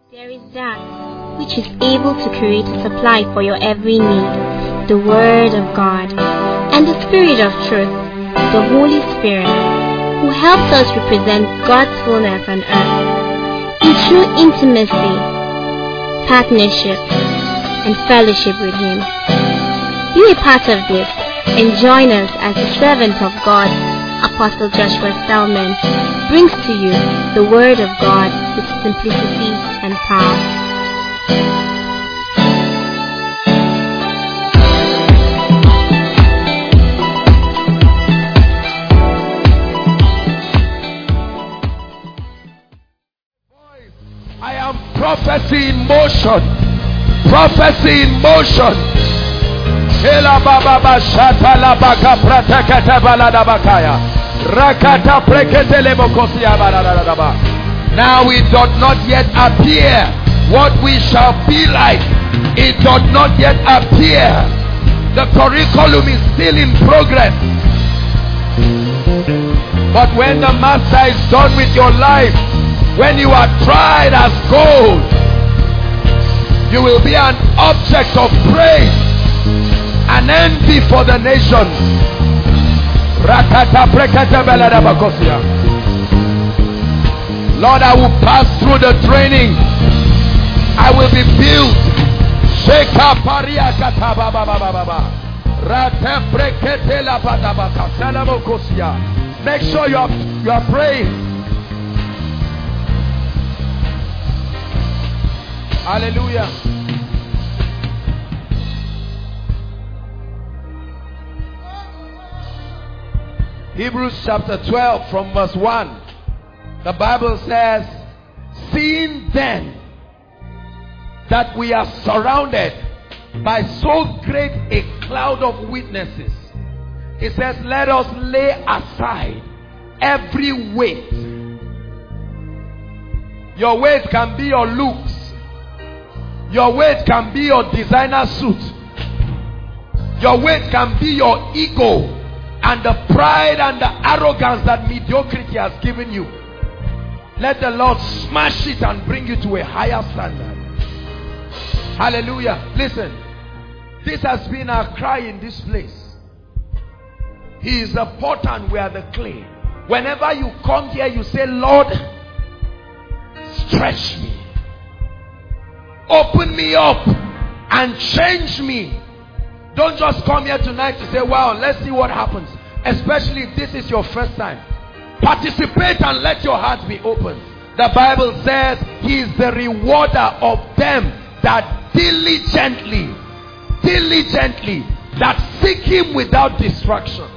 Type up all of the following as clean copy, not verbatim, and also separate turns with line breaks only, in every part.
There is that which is able to create a supply for your every need, the Word of God, and the Spirit of truth, the Holy Spirit, who helps us represent God's fullness on earth in true intimacy, partnership, and fellowship with Him. Be a part of this and join us as the servant of God, Apostle Joshua Selman, brings to you the Word of God with simplicity and power.
I am prophecy in motion. Prophecy in motion. Now it doth not yet appear what we shall be like. It doth not yet appear. The curriculum is still in progress. But when the Master is done with your life, when you are tried as gold, you will be an object of praise, an envy for the nations. Lord, I will pass through the training. I will be built. Make sure you are praying. Hallelujah. Hebrews chapter 12 from verse 1. The Bible says, seeing then that we are surrounded by so great a cloud of witnesses, it says, let us lay aside every weight. Your weight can be your looks. Your weight can be your designer suit. Your weight can be your ego and the pride and the arrogance that mediocrity has given you. Let the Lord smash it and bring you to a higher standard. Hallelujah. Listen, this has been our cry in this place. He is the potter and we are the clay. Whenever you come here, you say, Lord, stretch me. Open me up and change me. Don't just come here tonight to say, wow, let's see what happens. Especially if this is your first time. Participate and let your heart be open. The Bible says He is the rewarder of them that diligently that seek Him without distractions.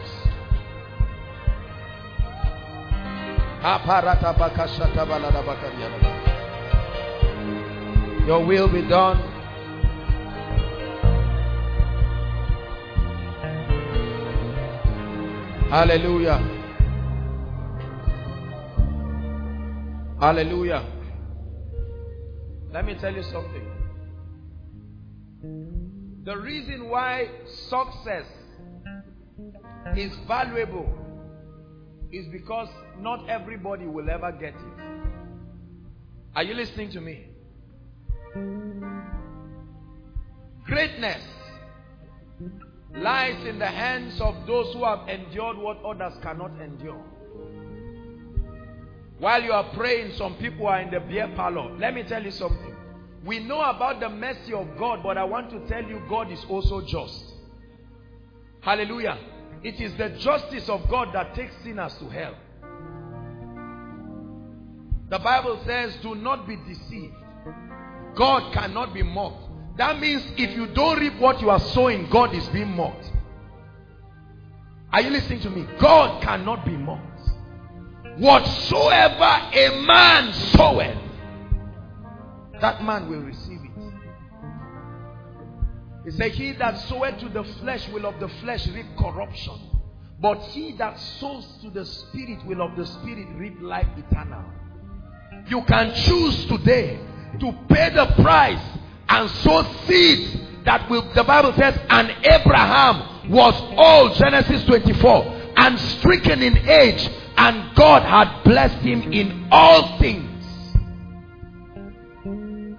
Your will be done. Hallelujah. Hallelujah. Let me tell you something. The reason why success is valuable is because not everybody will ever get it. Are you listening to me? Greatness lies in the hands of those who have endured what others cannot endure. While you are praying, some people are in the beer parlor. Let me tell you something. We know about the mercy of God, but I want to tell you, God is also just. Hallelujah. It is the justice of God that takes sinners to hell. The Bible says, do not be deceived. God cannot be mocked. That means if you don't reap what you are sowing, God is being mocked. Are you listening to me? God cannot be mocked. Whatsoever a man soweth, that man will receive it. He said, he that soweth to the flesh will of the flesh reap corruption, but he that sows to the Spirit will of the Spirit reap life eternal. You can choose today to pay the price and sow seeds that will, the Bible says, and Abraham was old, Genesis 24, and stricken in age, and God had blessed him in all things.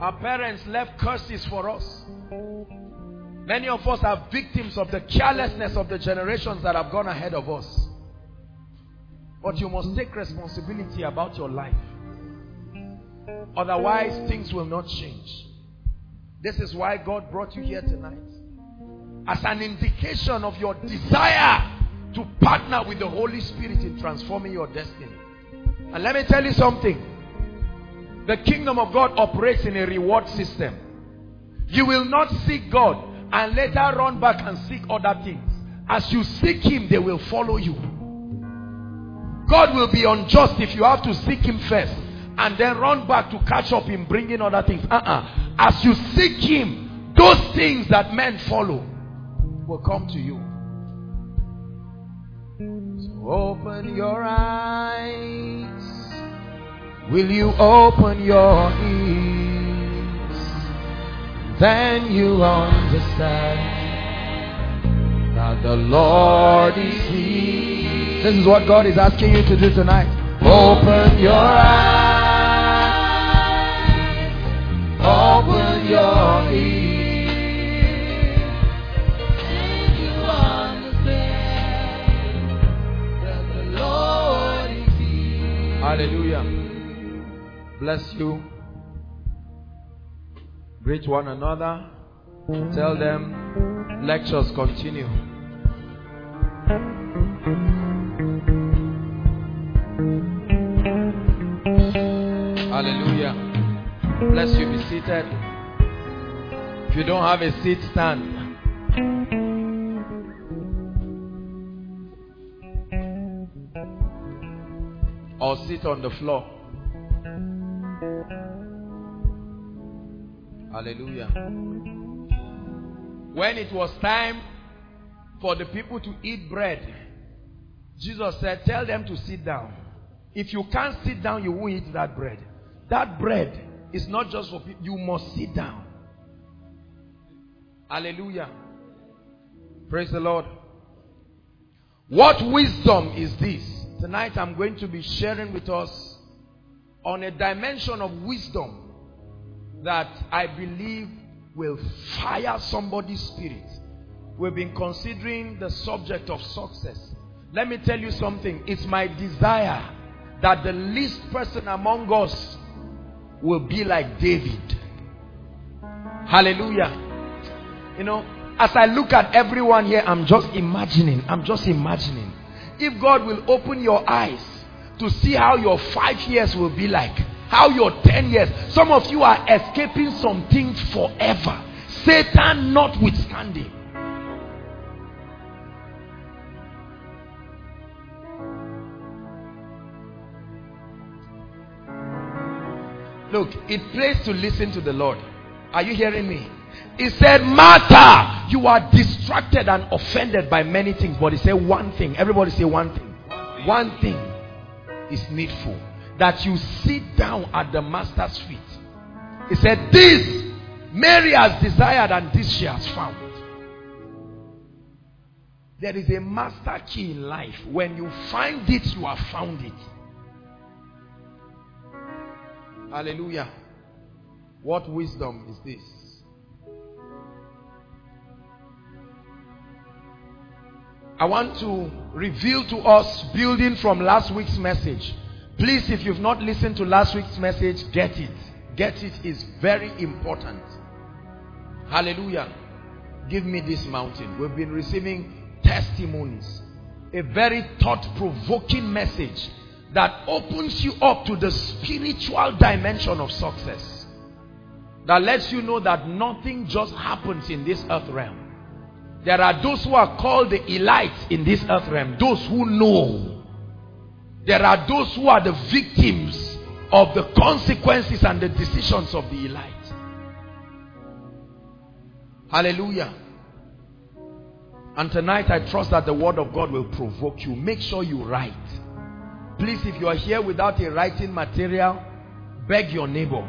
Our parents left curses for us. Many of us are victims of the carelessness of the generations that have gone ahead of us. But you must take responsibility about your life. Otherwise, things will not change. This is why God brought you here tonight. As an indication of your desire to partner with the Holy Spirit in transforming your destiny. And let me tell you something. The kingdom of God operates in a reward system. You will not seek God and later run back and seek other things. As you seek Him, they will follow you. God will be unjust if you have to seek Him first and then run back to catch up in bringing other things. As you seek Him, those things that men follow will come to you. So open your eyes. Will you open your ears? Then you understand that the Lord is here. This is what God is asking you to do tonight. Open your eyes. Open your ears. Then you understand that the Lord is here. Hallelujah. Bless you. Greet one another. Tell them lectures continue. Hallelujah. Bless you. Be seated. If you don't have a seat, stand. Or sit on the floor. Hallelujah. When it was time for the people to eat bread, Jesus said, tell them to sit down. If you can't sit down, you won't eat that bread. That bread is not just for people. You must sit down. Hallelujah. Praise the Lord. What wisdom is this? Tonight I'm going to be sharing with us on a dimension of wisdom that I believe will fire somebody's spirit. We've been considering the subject of success. Let me tell you something. It's my desire that the least person among us will be like David. Hallelujah. You know, as I look at everyone here, I'm just imagining. If God will open your eyes to see how your 5 years will be like, how your 10 years. Some of you are escaping some things forever. Satan notwithstanding. Look, it pays to listen to the Lord. Are you hearing me? He said, Martha, you are distracted and offended by many things. But he said one thing. Everybody say one thing. One thing is needful. That you sit down at the master's feet. He said, this Mary has desired and this she has found. There is a master key in life. When you find it, you have found it. Hallelujah. What wisdom is this? I want to reveal to us, building from last week's message. Please, if you've not listened to last week's message, get it. Get it is very important. Hallelujah. Give me this mountain. We've been receiving testimonies. A very thought-provoking message that opens you up to the spiritual dimension of success. That lets you know that nothing just happens in this earth realm. There are those who are called the elites in this earth realm. Those who know. There are those who are the victims of the consequences and the decisions of the elite. Hallelujah. And tonight I trust that the word of God will provoke you. Make sure you write. Please, if you are here without a writing material, beg your neighbor.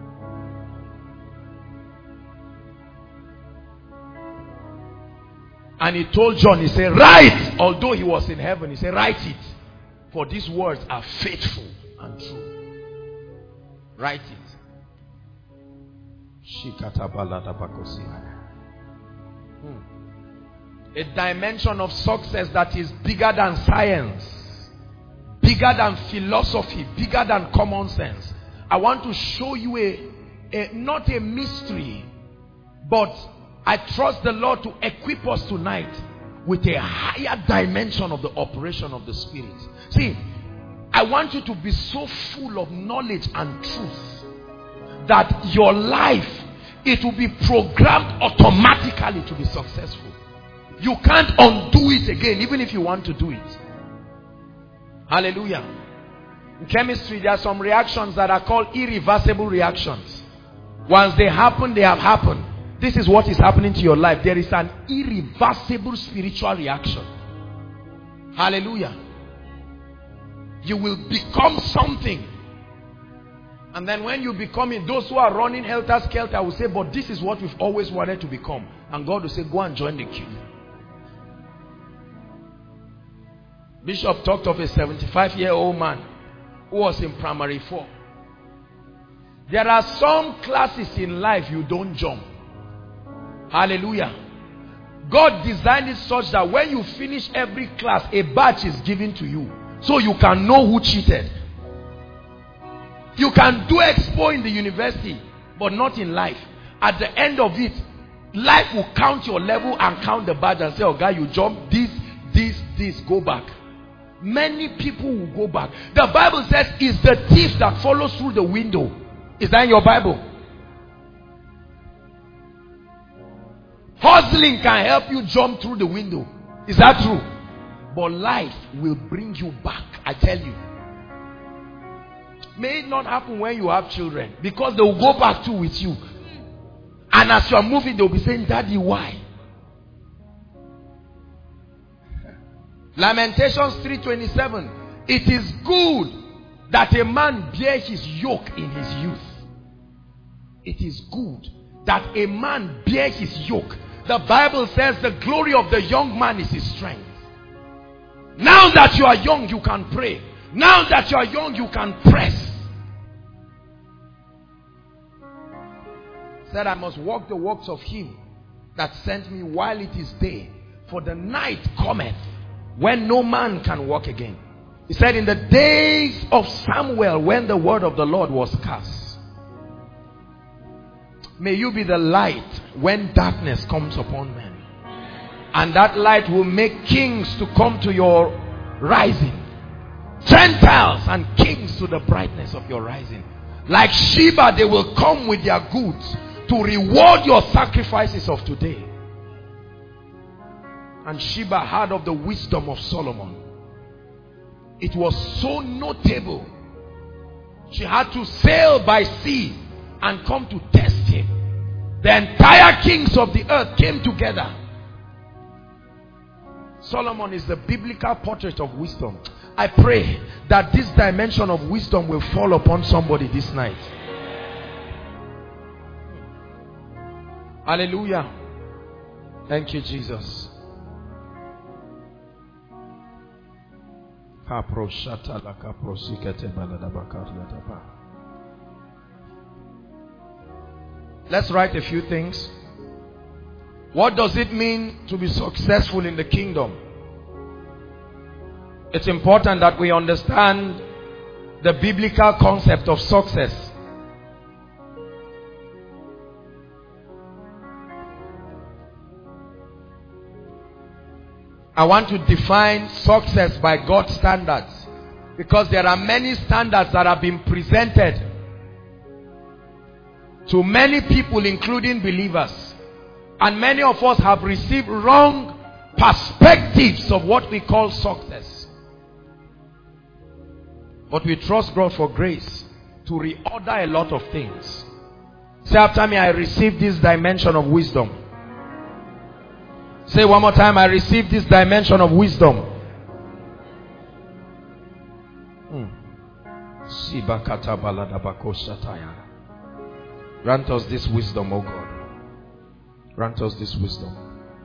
And he told John, he said, write. Although he was in heaven, he said, write it. For these words are faithful and true. Write it. A dimension of success that is bigger than science, bigger than philosophy, bigger than common sense. I want to show you not a mystery, but I trust the Lord to equip us tonight with a higher dimension of the operation of the Spirit. See, I want you to be so full of knowledge and truth that your life, it will be programmed automatically to be successful. You can't undo it again, even if you want to do it. Hallelujah. In chemistry, there are some reactions that are called irreversible reactions. Once they happen, they have happened. This is what is happening to your life. There is an irreversible spiritual reaction. Hallelujah. You will become something. And then when you become it, those who are running helter-skelter will say, but this is what we've always wanted to become. And God will say, go and join the queue. Bishop talked of a 75-year-old man who was in primary 4. There are some classes in life you don't jump. Hallelujah. God designed it such that when you finish every class, a badge is given to you, so you can know who cheated. You can do expo in the university, but not in life. At the end of it, life will count your level and count the badge and say, oh God, you jumped this, go back. Many people will go back. The Bible says, it's the thief that follows through the window. Is that in your Bible? Hustling can help you jump through the window. Is that true? But life will bring you back, I tell you. May it not happen when you have children, because they will go back too with you. And as you are moving, they will be saying, Daddy, why? Lamentations 3:27. It is good that a man bear his yoke in his youth. It is good that a man bear his yoke. The Bible says the glory of the young man is his strength. Now that you are young, you can pray. Now that you are young, you can press. Said, I must walk the works of him that sent me while it is day, for the night cometh when no man can walk again. He said, in the days of Samuel, when the word of the Lord was cast. May you be the light when darkness comes upon men. And that light will make kings to come to your rising. Gentiles and kings to the brightness of your rising. Like Sheba, they will come with their goods to reward your sacrifices of today. And Sheba heard of the wisdom of Solomon. It was so notable. She had to sail by sea and come to test him. The entire kings of the earth came together. Solomon is the biblical portrait of wisdom. I pray that this dimension of wisdom will fall upon somebody this night. Hallelujah. Thank you, Jesus. Let's write a few things. What does it mean to be successful in the kingdom? It's important that we understand the biblical concept of success. I want to define success by God's standards, because there are many standards that have been presented to many people, including believers, and many of us have received wrong perspectives of what we call success. But we trust God for grace to reorder a lot of things. Say after me, I received this dimension of wisdom. Say one more time, I received this dimension of wisdom. Grant us this wisdom, O God. Grant us this wisdom.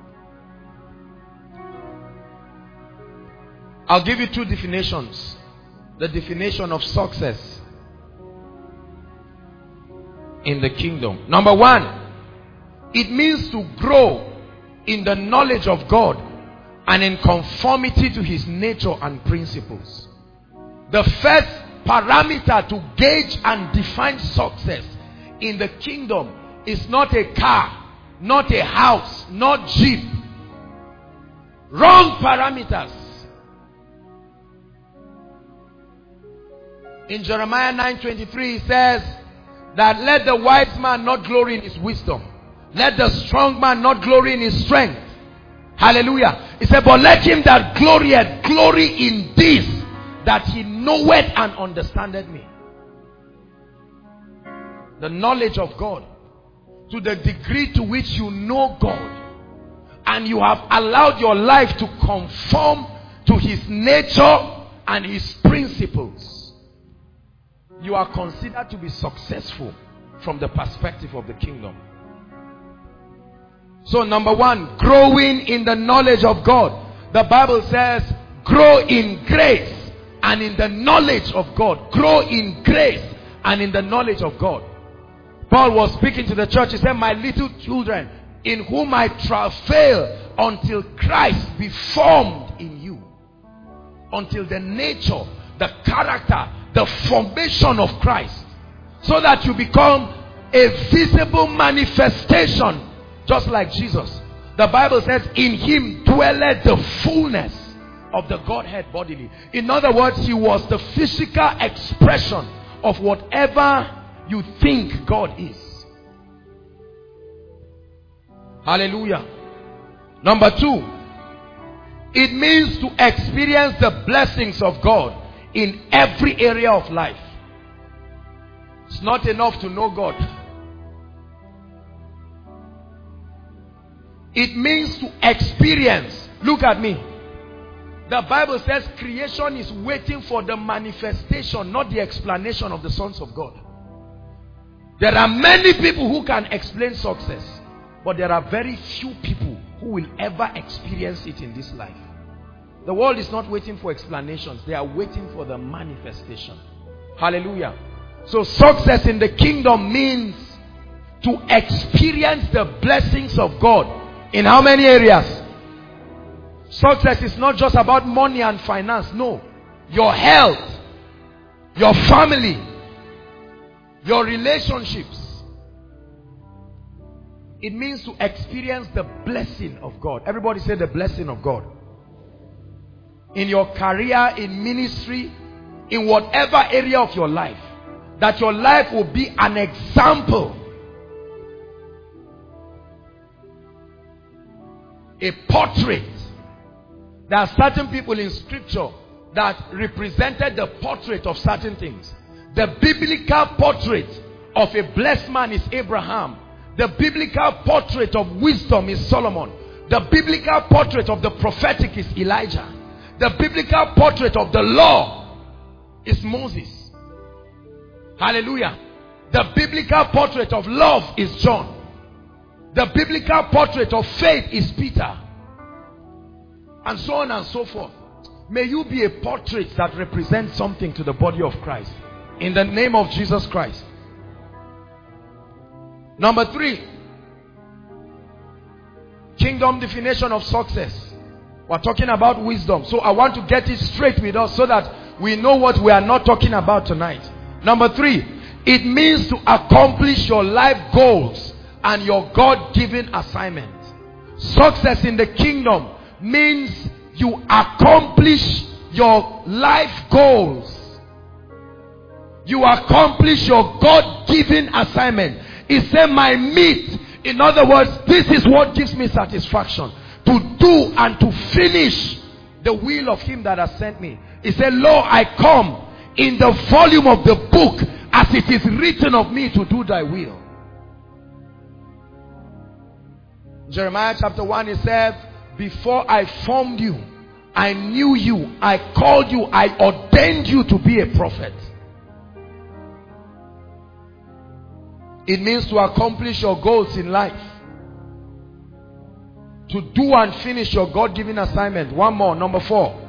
I'll give you two definitions. The definition of success. in the kingdom. Number one, it means to grow in the knowledge of God and in conformity to his nature and principles. The first parameter to gauge and define success in the kingdom is not a car, not a house, not Jeep. Wrong parameters. In Jeremiah 9:23 it says that let the wise man not glory in his wisdom, let the strong man not glory in his strength. Hallelujah. He said, but let him that glorieth glory in this, that he knoweth and understandeth me. The knowledge of God, to the degree to which you know God and you have allowed your life to conform to his nature and his principles, you are considered to be successful from the perspective of the kingdom. So number one, growing in the knowledge of God. The Bible says grow in grace and in the knowledge of God. Grow in grace and in the knowledge of God. Paul was speaking to the church. He said, my little children, in whom I travail until Christ be formed in you. Until the nature, the character, the formation of Christ. So that you become a visible manifestation, just like Jesus. The Bible says, in him dwelleth the fullness of the Godhead bodily. In other words, he was the physical expression of whatever you think God is. Hallelujah. Number two, it means to experience the blessings of God in every area of life. It's not enough to know God. It means to experience. Look at me. The Bible says creation is waiting for the manifestation, not the explanation of the sons of God. There are many people who can explain success, but there are very few people who will ever experience it in this life. The world is not waiting for explanations. They are waiting for the manifestation. Hallelujah. So success in the kingdom means to experience the blessings of God. In how many areas? Success is not just about money and finance. No. Your health, your family, your relationships. It means to experience the blessing of God. Everybody say the blessing of God. In your career, in ministry, in whatever area of your life. That your life will be an example. A portrait. There are certain people in scripture that represented the portrait of certain things. The biblical portrait of a blessed man is Abraham. The biblical portrait of wisdom is Solomon. The biblical portrait of the prophetic is Elijah. The biblical portrait of the law is Moses. Hallelujah. The biblical portrait of love is John. The biblical portrait of faith is Peter. And so on and so forth. May you be a portrait that represents something to the body of Christ. In the name of Jesus Christ. Number three. Kingdom definition of success. We're talking about wisdom. So I want to get it straight with us so that we know what we are not talking about tonight. Number three. It means to accomplish your life goals and your God-given assignment. Success in the kingdom means you accomplish your life goals. You accomplish your God-given assignment. He said, my meat. In other words, this is what gives me satisfaction. To do and to finish the will of him that has sent me. He said, lo, I come in the volume of the book as it is written of me to do thy will. Jeremiah chapter 1, he said, before I formed you, I knew you, I called you, I ordained you to be a prophet. It means to accomplish your goals in life. To do and finish your God-given assignment. One more, number 4.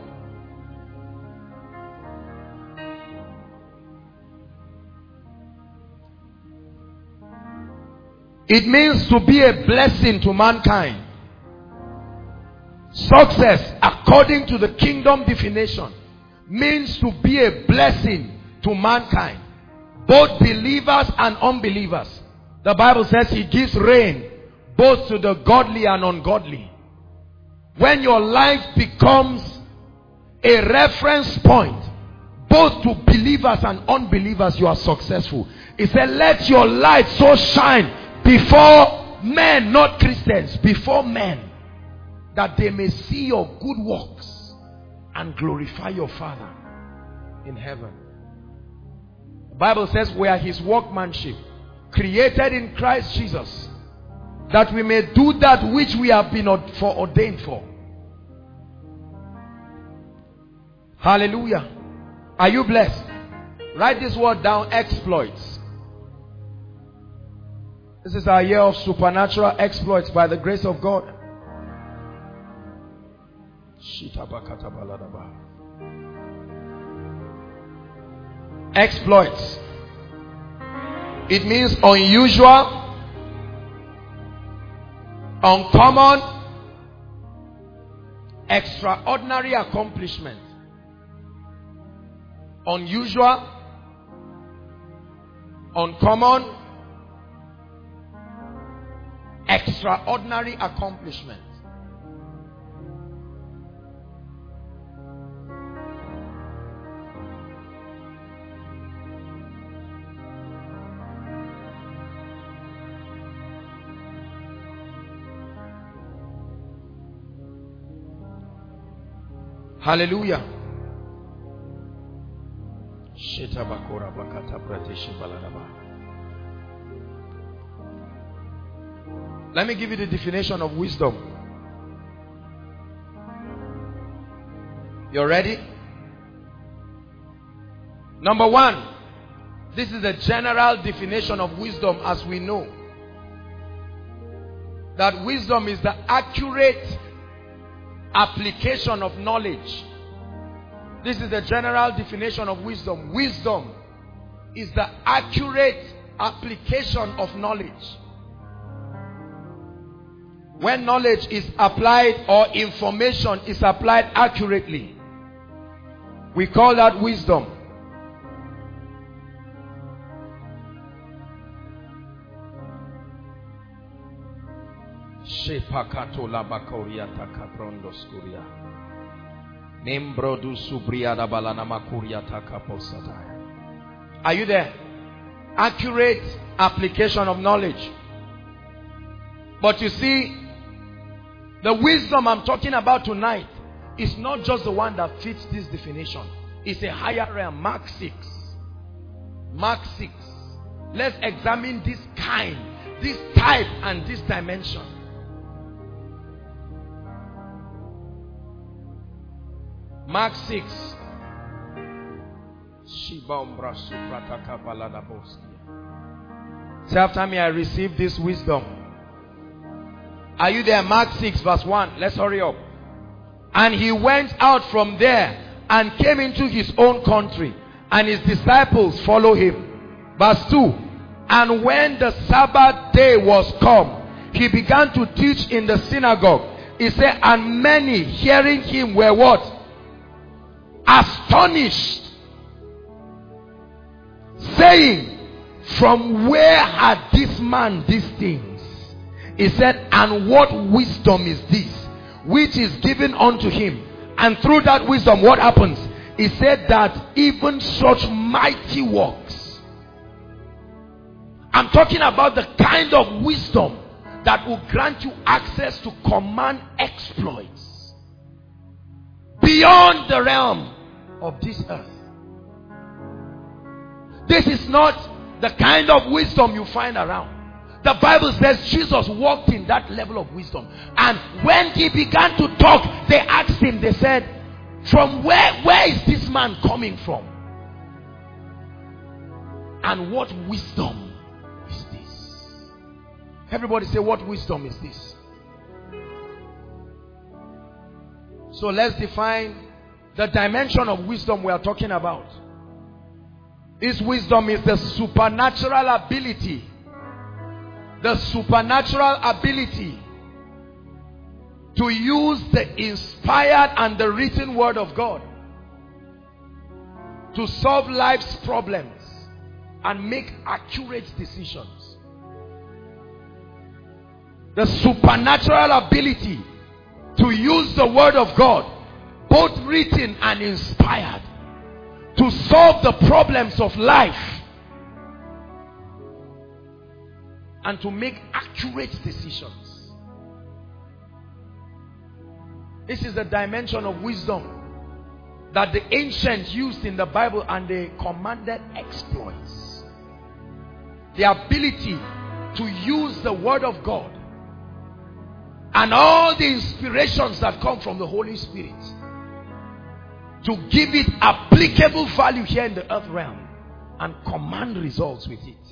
It means to be a blessing to mankind. Success, according to the kingdom definition, means to be a blessing to mankind, both believers and unbelievers. The Bible says he gives rain both to the godly and ungodly. When your life becomes a reference point both to believers and unbelievers, you are successful. He said, let your light so shine before men, not Christians, before men, that they may see your good works and glorify your Father in heaven. The Bible says we are his workmanship, created in Christ Jesus, that we may do that which we have been ordained for. Hallelujah. Are you blessed? Write this word down: exploits. This is our year of supernatural exploits by the grace of God. Exploits. It means unusual, uncommon, extraordinary accomplishment. Unusual, uncommon, extraordinary accomplishment. Hallelujah. Let me give you the definition of wisdom. You're ready? Number one, this is a general definition of wisdom as we know. That wisdom is the accurate application of knowledge. This is the general definition of wisdom. Wisdom is the accurate application of knowledge. When knowledge is applied or information is applied accurately, we call that wisdom. Are you there? Accurate application of knowledge. But you see, the wisdom I'm talking about tonight is not just the one that fits this definition. It's a higher realm. Mark 6. Mark 6. Let's examine this kind, this type, and this dimension. Mark 6. Say after me, I received this wisdom. Are you there? Mark 6 verse 1. Let's hurry up. And he went out from there and came into his own country, and his disciples followed him. Verse 2. And when the Sabbath day was come, he began to teach in the synagogue. He said, and many hearing him were what? Astonished, saying, from where had this man these things? He said, and what wisdom is this which is given unto him? And through that wisdom, what happens? He said that even such mighty works. I'm talking about the kind of wisdom that will grant you access to command exploits beyond the realm of this earth. This is not the kind of wisdom you find around. The Bible says Jesus walked in that level of wisdom. And when he began to talk, they asked him, they said, from where is this man coming from? And what wisdom is this? Everybody say, what wisdom is this? So let's define the dimension of wisdom we are talking about. This wisdom is the supernatural ability the supernatural ability to use the inspired and the written word of God to solve life's problems and make accurate decisions. The supernatural ability to use the word of God, both written and inspired, to solve the problems of life and to make accurate decisions. This is the dimension of wisdom that the ancients used in the Bible, and they commanded exploits. The ability to use the word of God and all the inspirations that come from the Holy Spirit to give it applicable value here in the earth realm and command results with it.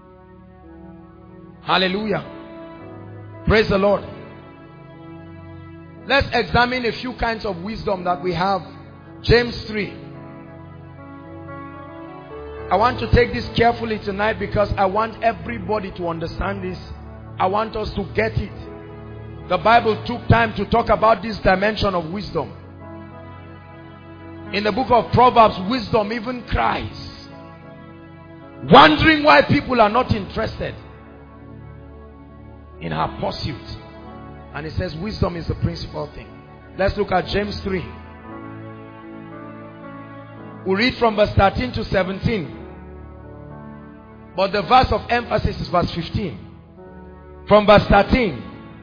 Hallelujah. Praise the Lord. Let's examine a few kinds of wisdom that we have. James 3. I want to take this carefully tonight because I want everybody to understand this. I want us to get it. The Bible took time to talk about this dimension of wisdom. In the book of Proverbs, wisdom even cries, wondering why people are not interested in her pursuit. And it says wisdom is the principal thing. Let's look at James 3. We read from verse 13 to 17. But the verse of emphasis is verse 15. From verse 13,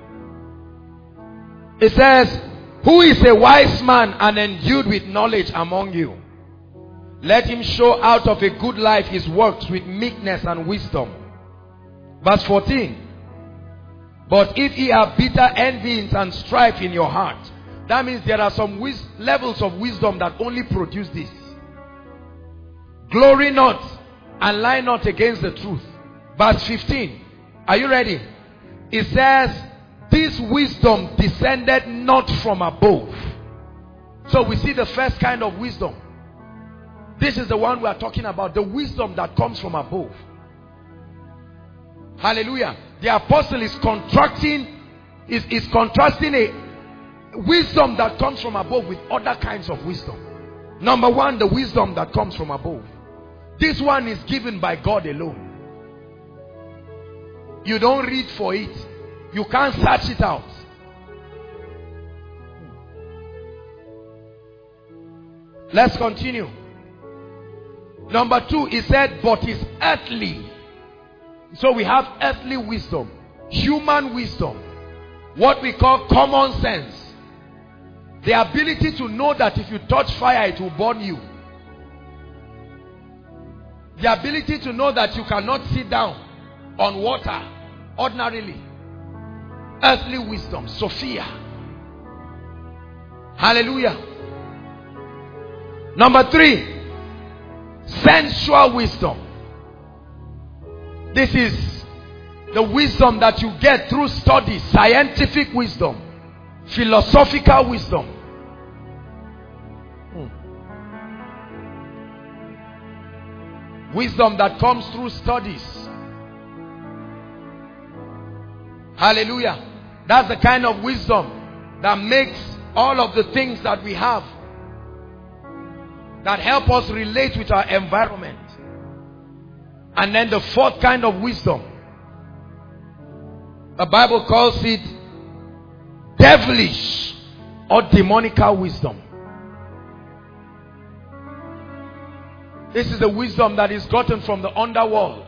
it says, who is a wise man and endued with knowledge among you? Let him show out of a good life his works with meekness and wisdom. Verse 14. But if ye have bitter envyings and strife in your heart, that means there are some levels of wisdom that only produce this. Glory not and lie not against the truth. Verse 15. Are you ready? It says, this wisdom descended not from above. So we see the first kind of wisdom. This is the one we are talking about. The wisdom that comes from above. Hallelujah. The apostle is contrasting a wisdom that comes from above with other kinds of wisdom. Number one, the wisdom that comes from above. This one is given by God alone. You don't read for it. You can't search it out. Let's continue. Number two, he said, but is earthly. So we have earthly wisdom, human wisdom, what we call common sense. The ability to know that if you touch fire, it will burn you. The ability to know that you cannot sit down on water ordinarily. Earthly wisdom, Sophia. Hallelujah. Number three, sensual wisdom. This is the wisdom that you get through study, scientific wisdom, philosophical wisdom. Wisdom that comes through studies. Hallelujah. That's the kind of wisdom that makes all of the things that we have that help us relate with our environment. And then the fourth kind of wisdom, the Bible calls it devilish or demonical wisdom. This is the wisdom that is gotten from the underworld.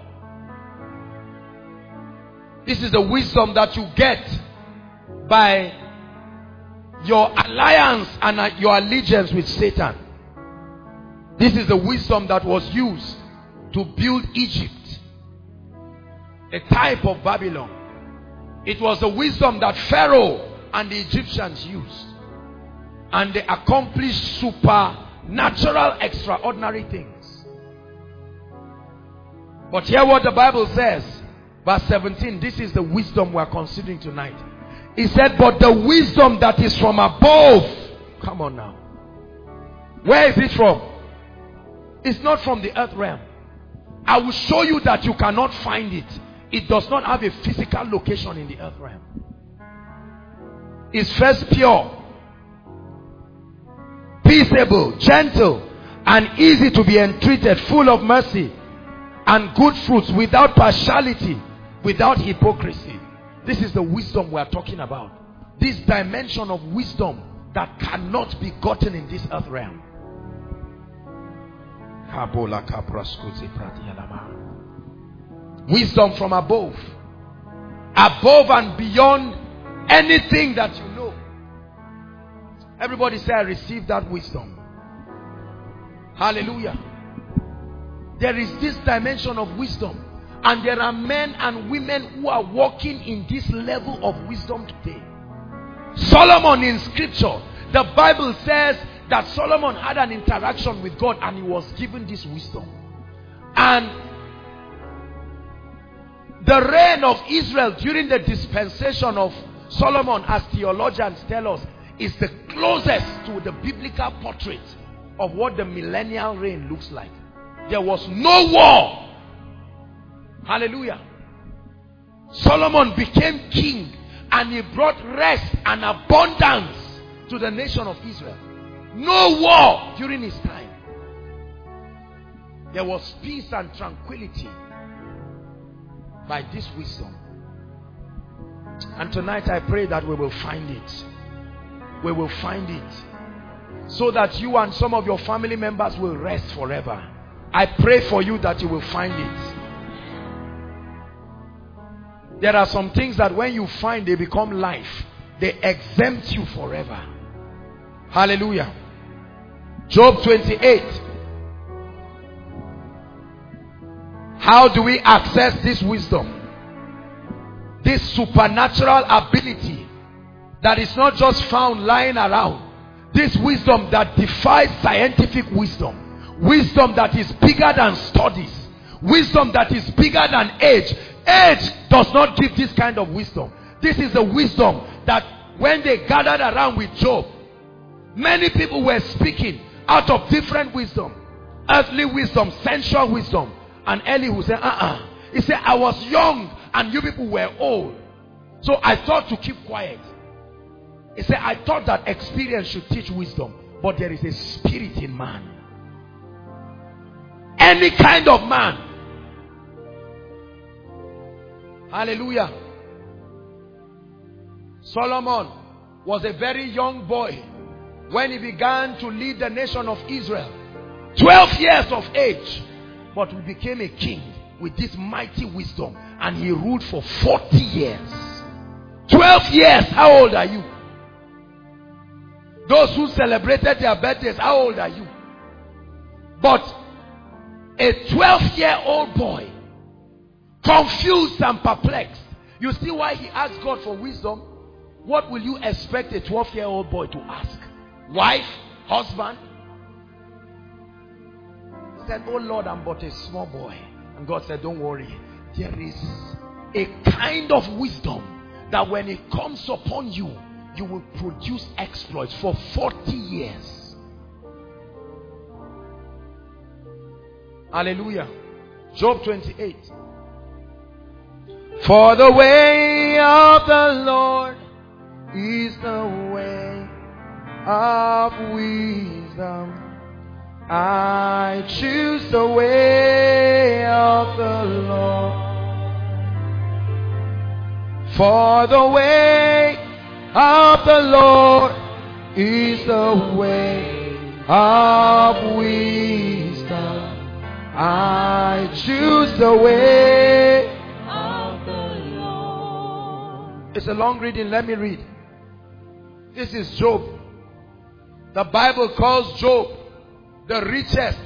This is the wisdom that you get by your alliance and your allegiance with Satan. This is the wisdom that was used to build Egypt, a type of Babylon. It was the wisdom that Pharaoh and the Egyptians used, and they accomplished supernatural, extraordinary things. But hear what the Bible says, verse 17. This is the wisdom we are considering tonight. He said, but the wisdom that is from above. Come on now. Where is it from? It's not from the earth realm. I will show you that you cannot find it. It does not have a physical location in the earth realm. It's first pure, peaceable, gentle, and easy to be entreated, full of mercy and good fruits, without partiality, without hypocrisy. This is the wisdom we are talking about. This dimension of wisdom that cannot be gotten in this earth realm. Wisdom from above. Above and beyond anything that you know. Everybody say, I receive that wisdom. Hallelujah. There is this dimension of wisdom. And there are men and women who are walking in this level of wisdom today. Solomon in scripture, the Bible says that Solomon had an interaction with God and he was given this wisdom. And the reign of Israel during the dispensation of Solomon, as theologians tell us, is the closest to the biblical portrait of what the millennial reign looks like. There was no war. Hallelujah. Solomon became king and he brought rest and abundance to the nation of Israel. No war during his time. There was peace and tranquility by this wisdom. And tonight I pray that we will find it. We will find it. So that you and some of your family members will rest forever. I pray for you that you will find it. There are some things that when you find, they become life. They exempt you forever. Hallelujah. Job 28. How do we access this wisdom? This supernatural ability that is not just found lying around. This wisdom that defies scientific wisdom. Wisdom that is bigger than studies. Wisdom that is bigger than age. Age does not give this kind of wisdom. This is the wisdom that when they gathered around with Job, many people were speaking out of different wisdom. Earthly wisdom, sensual wisdom. And Elihu said, He said, I was young and you people were old. So I thought to keep quiet. He said, I thought that experience should teach wisdom. But there is a spirit in man. Any kind of man. Hallelujah. Solomon was a very young boy when he began to lead the nation of Israel. 12 years of age. But he became a king with this mighty wisdom. And he ruled for 40 years. 12 years. How old are you? Those who celebrated their birthdays, how old are you? But a 12-year-old boy, confused and perplexed. You see why he asked God for wisdom? What will you expect a 12-year-old boy to ask? Wife? Husband? He said, oh Lord, I'm but a small boy. And God said, don't worry. There is a kind of wisdom that when it comes upon you, you will produce exploits for 40 years. Hallelujah. Job 28. For the way of the Lord is the way of wisdom. I choose the way of the Lord. For the way of the Lord is the way of wisdom. I choose the way of the Lord. It's a long reading. Let me read. This is Job. The Bible calls Job the richest,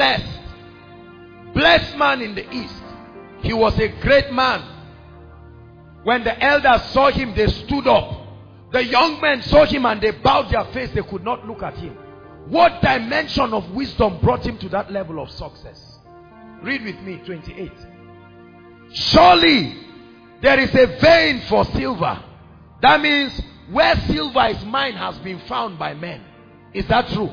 blessed man in the East. He was a great man. When the elders saw him, they stood up. The young men saw him and they bowed their face. They could not look at him. What dimension of wisdom brought him to that level of success? Read with me, 28. Surely there is a vein for silver. That means where silver is mined has been found by men. Is that true?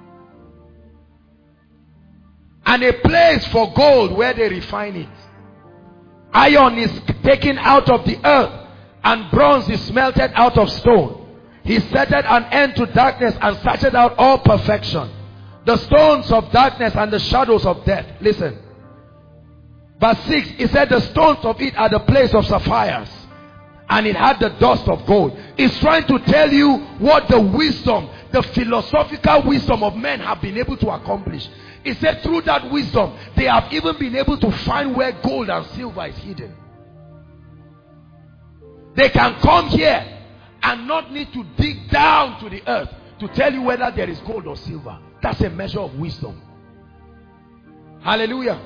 And a place for gold where they refine it. Iron is taken out of the earth, and bronze is melted out of stone. He set an end to darkness and searched out all perfection. The stones of darkness and the shadows of death. Listen. Verse 6, he said the stones of it are the place of sapphires, and it had the dust of gold. It's trying to tell you what the wisdom, the philosophical wisdom of men have been able to accomplish. He said through that wisdom, they have even been able to find where gold and silver is hidden. They can come here and not need to dig down to the earth to tell you whether there is gold or silver. That's a measure of wisdom. Hallelujah.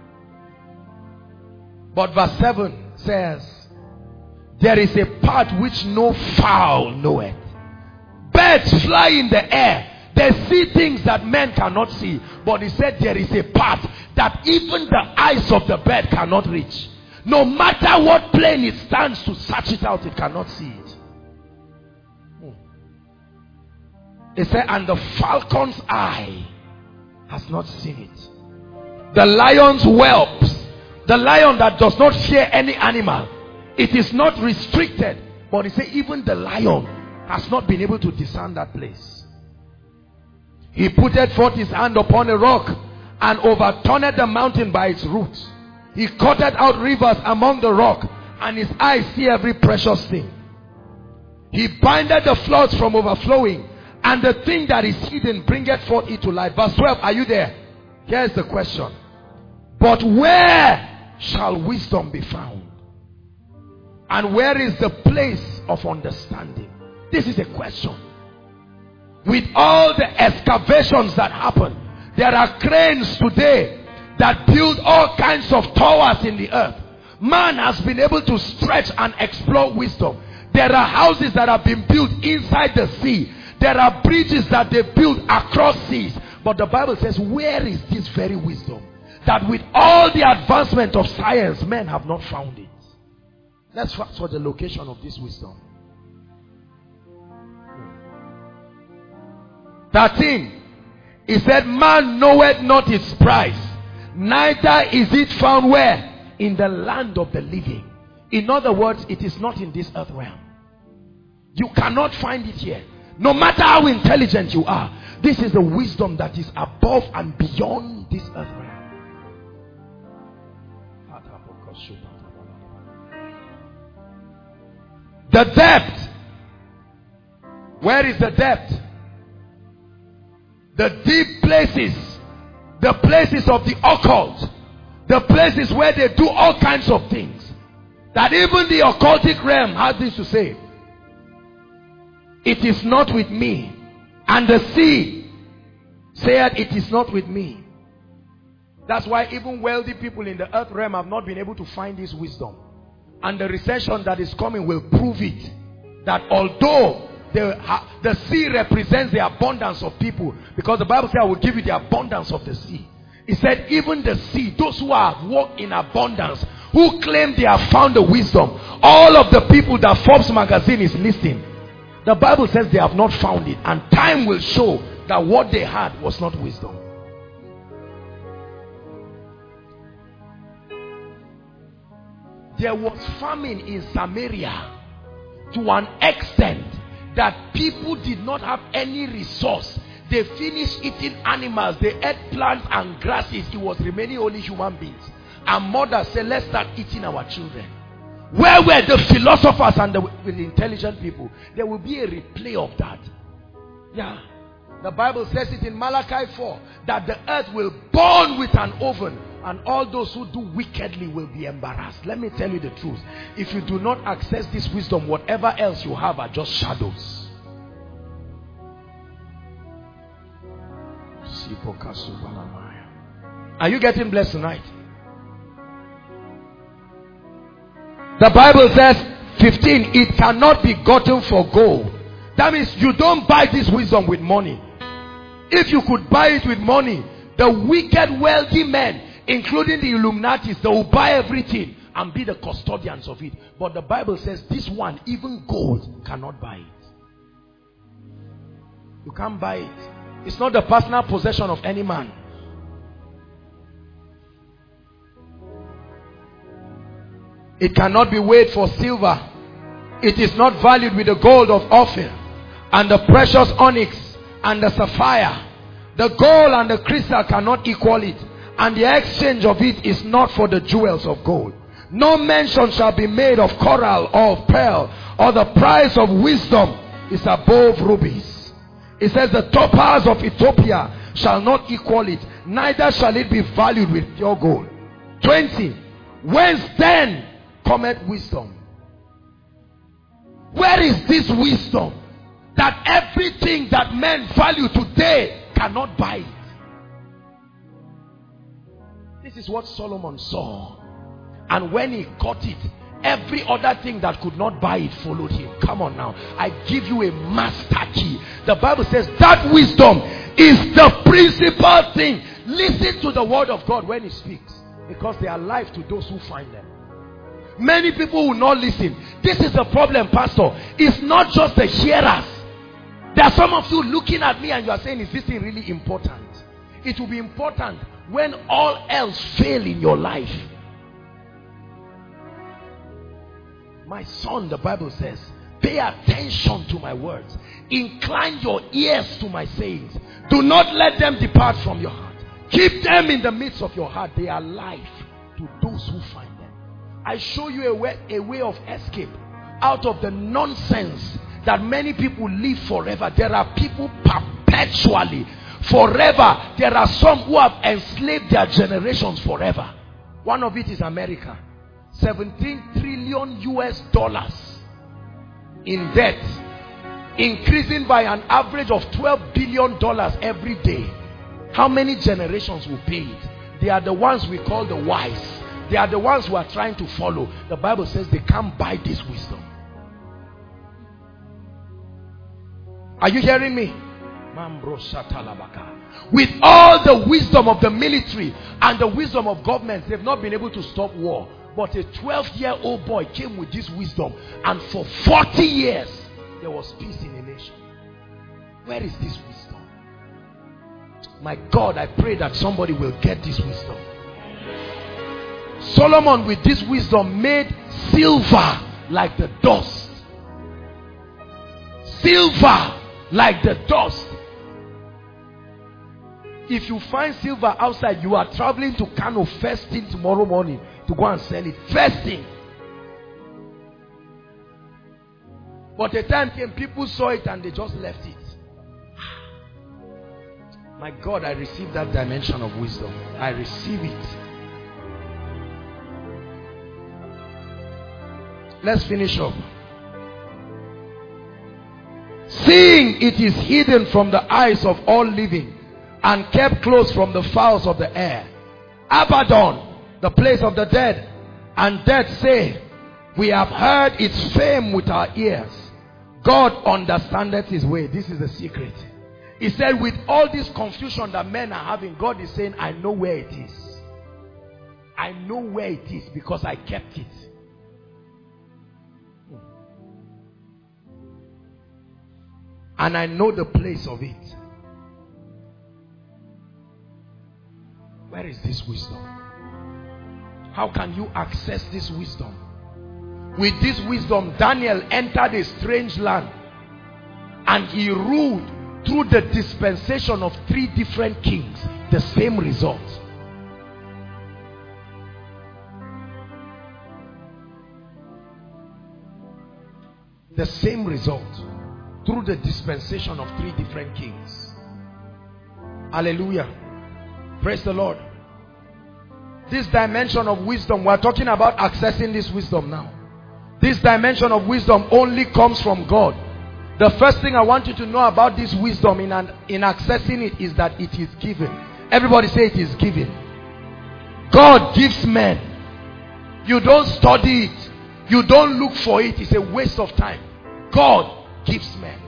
But verse 7 says, there is a path which no fowl knoweth. Birds fly in the air. They see things that men cannot see. But he said there is a path that even the eyes of the bird cannot reach. No matter what plane it stands to search it out, it cannot see it. He said, and the falcon's eye has not seen it. The lion's whelps. The lion that does not fear any animal. It is not restricted. But he said even the lion has not been able to discern that place. He putteth forth his hand upon a rock and overturned the mountain by its roots. He cutteth out rivers among the rock, and his eyes see every precious thing. He bindeth the floods from overflowing, and the thing that is hidden bringeth forth it to light. Verse 12, are you there? Here's the question. But where shall wisdom be found? And where is the place of understanding? This is a question. With all the excavations that happen, there are cranes today that build all kinds of towers in the earth. Man has been able to stretch and explore wisdom. There are houses that have been built inside the sea. There are bridges that they build across seas. But the Bible says, where is this very wisdom? That with all the advancement of science, men have not found it. Let's search for the location of this wisdom. 13. He said, man knoweth not its price, neither is it found where? In the land of the living. In other words, it is not in this earth realm. You cannot find it here. No matter how intelligent you are, this is the wisdom that is above and beyond this earth realm. The depth. Where is the depth? The deep places. The places of the occult. The places where they do all kinds of things. That even the occultic realm has this to say. It is not with me. And the sea said it is not with me. That's why even wealthy people in the earth realm have not been able to find this wisdom. And the recession that is coming will prove it. That although the sea represents the abundance of people, because the Bible says I will give you the abundance of the sea. It said even the sea, those who have walked in abundance, who claim they have found the wisdom, all of the people that Forbes magazine is listing, the Bible says they have not found it. And time will show that what they had was not wisdom. There was famine in Samaria to an extent that people did not have any resource. They finished eating animals. They ate plants and grasses. It was remaining only human beings. And mothers said, let's start eating our children. Where were the philosophers and the intelligent people? There will be a replay of that. Yeah. The Bible says it in Malachi 4 that the earth will burn with an oven, and all those who do wickedly will be embarrassed. Let me tell you the truth. If you do not access this wisdom, whatever else you have are just shadows. Are you getting blessed tonight? The Bible says 15, it cannot be gotten for gold. That means you don't buy this wisdom with money. If you could buy it with money, the wicked wealthy men, including the Illuminatis, they will buy everything and be the custodians of it. But the Bible says this one, even gold, cannot buy it. You can't buy it. It's not the personal possession of any man. It cannot be weighed for silver. It is not valued with the gold of Ophir and the precious onyx and the sapphire. The gold and the crystal cannot equal it, and the exchange of it is not for the jewels of gold. No mention shall be made of coral or of pearl, or the price of wisdom is above rubies. It says the topaz of Ethiopia shall not equal it, neither shall it be valued with pure gold. 20. Whence then cometh wisdom? Where is this wisdom that everything that men value today cannot buy it? This is what Solomon saw. And when he got it, every other thing that could not buy it followed him. Come on now. I give you a master key. The Bible says that wisdom is the principal thing. Listen to the word of God when he speaks, because they are life to those who find them. Many people will not listen. This is the problem, Pastor. It's not just the hearers. There are some of you looking at me and you are saying, is this thing really important? It will be important when all else fail in your life. My son, the Bible says, pay attention to my words. Incline your ears to my sayings. Do not let them depart from your heart. Keep them in the midst of your heart. They are life to those who find them. I show you a way of escape out of the nonsense that many people live forever. There are people perpetually, forever. There are some who have enslaved their generations forever. One of it is America. 17 trillion US dollars in debt, increasing by an average of $12 billion every day. How many generations will pay it? They are the ones we call the wise. They are the ones who are trying to follow. The Bible says they can't buy this wisdom. Are you hearing me? With all the wisdom of the military and the wisdom of governments, they've not been able to stop war. But a 12-year-old boy came with this wisdom, and for 40 years there was peace in a nation. Where is this wisdom? My God, I pray that somebody will get this wisdom. Solomon with this wisdom made silver like the dust. Silver like the dust. If you find silver outside, you are traveling to Kano first thing tomorrow morning to go and sell it. First thing. But the time came, people saw it and they just left it. My God, I receive that dimension of wisdom. I receive it. Let's finish up. Seeing it is hidden from the eyes of all living and kept close from the fowls of the air. Abaddon, the place of the dead, and death say, we have heard its fame with our ears. God understandeth his way. This is the secret. He said, with all this confusion that men are having, God is saying, I know where it is. I know where it is because I kept it. And I know the place of it. Where is this wisdom? How can you access this wisdom? With this wisdom, Daniel entered a strange land and he ruled through the dispensation of 3 different kings. The same result. The same result. Through the dispensation of 3 different kings. Hallelujah. Praise the Lord. This dimension of wisdom, we're talking about accessing this wisdom now. This dimension of wisdom only comes from God. The first thing I want you to know about this wisdom in accessing it is that it is given. Everybody say it is given. God gives men. You don't study it. You don't look for it. It's a waste of time. God gives men.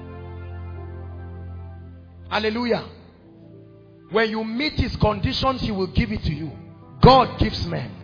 Hallelujah. When you meet his conditions, he will give it to you. God gives men.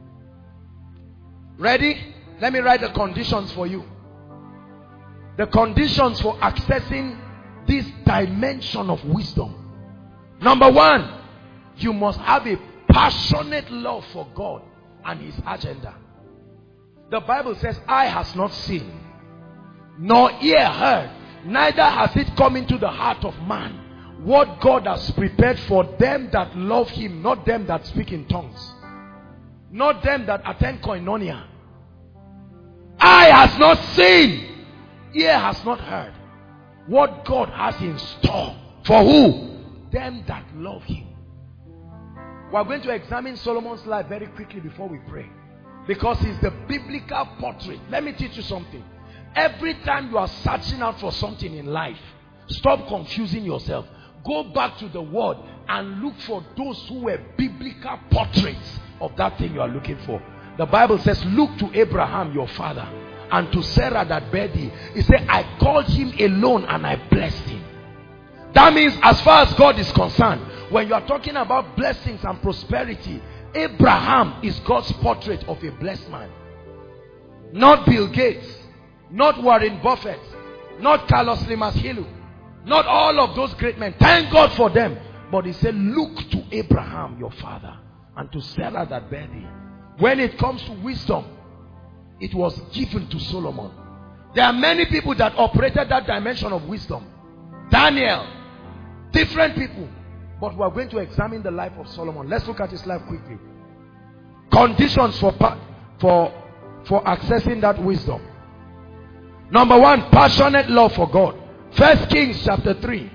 Ready? Let me write the conditions for you. The conditions for accessing this dimension of wisdom. Number 1, you must have a passionate love for God and his agenda. The Bible says, eye has not seen, nor ear heard, neither has it come into the heart of man what God has prepared for them that love him, not them that speak in tongues, not them that attend koinonia. Eye has not seen, ear has not heard what God has in store for who? Them that love him. We are going to examine Solomon's life very quickly before we pray, because he's the biblical portrait. Let me teach you something. Every time you are searching out for something in life, stop confusing yourself. Go back to the word and look for those who were biblical portraits of that thing you are looking for. The Bible says, look to Abraham your father and to Sarah that bare thee. He said, I called him alone and I blessed him. That means as far as God is concerned, when you are talking about blessings and prosperity, Abraham is God's portrait of a blessed man. Not Bill Gates, not Warren Buffett, not Carlos Limas-Hilu, not all of those great men. Thank God for them. But he said, look to Abraham your father and to Sarah that bare thee. When it comes to wisdom, it was given to Solomon. There are many people that operated that dimension of wisdom. Daniel, different people. But we are going to examine the life of Solomon. Let's look at his life quickly. Conditions for accessing that wisdom. Number one, passionate love for God. 1 Kings chapter 3.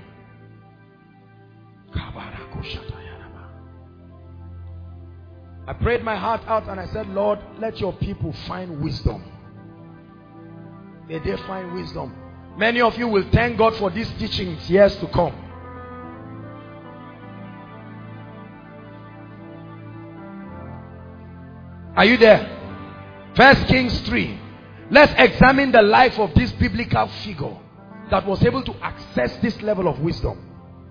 I prayed my heart out and I said, Lord, let your people find wisdom. May they find wisdom. Many of you will thank God for these teachings years to come. Are you there? 1 Kings 3. Let's examine the life of this biblical figure that was able to access this level of wisdom.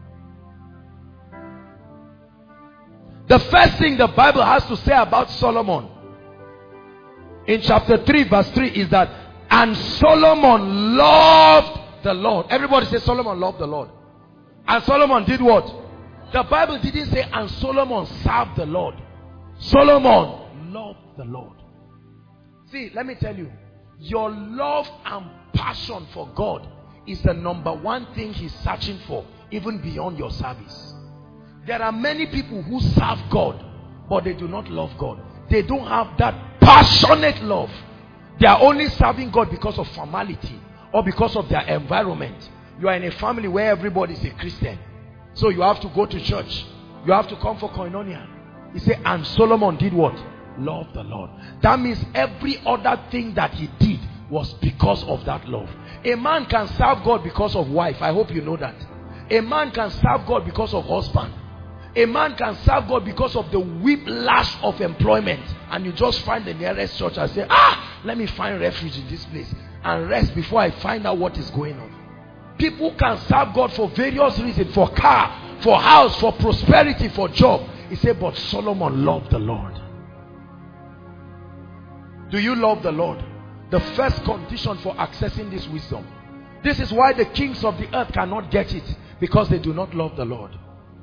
The first thing the Bible has to say about Solomon in chapter 3 verse 3 is that, and Solomon loved the Lord. Everybody say Solomon loved the Lord. And Solomon did what? The Bible didn't say and Solomon served the Lord. Solomon loved the Lord. See, let me tell you, your love and passion for God is the number one thing he's searching for, even beyond your service. There are many people who serve God, but they do not love God. They don't have that passionate love. They are only serving God because of formality or because of their environment. You are in a family where everybody is a Christian, so you have to go to church. You have to come for koinonia. He said, and Solomon did what? Love the Lord. That means every other thing that he did was because of that love. A man can serve God because of wife. I hope you know that. A man can serve God because of husband. A man can serve God because of the whiplash of employment, and you just find the nearest church and say, let me find refuge in this place and rest before I find out what is going on. People can serve God for various reasons, for car, for house, for prosperity, for job. He said, but Solomon loved the Lord. Do you love the Lord? The first condition for accessing this wisdom. This is why the kings of the earth cannot get it, because they do not love the Lord.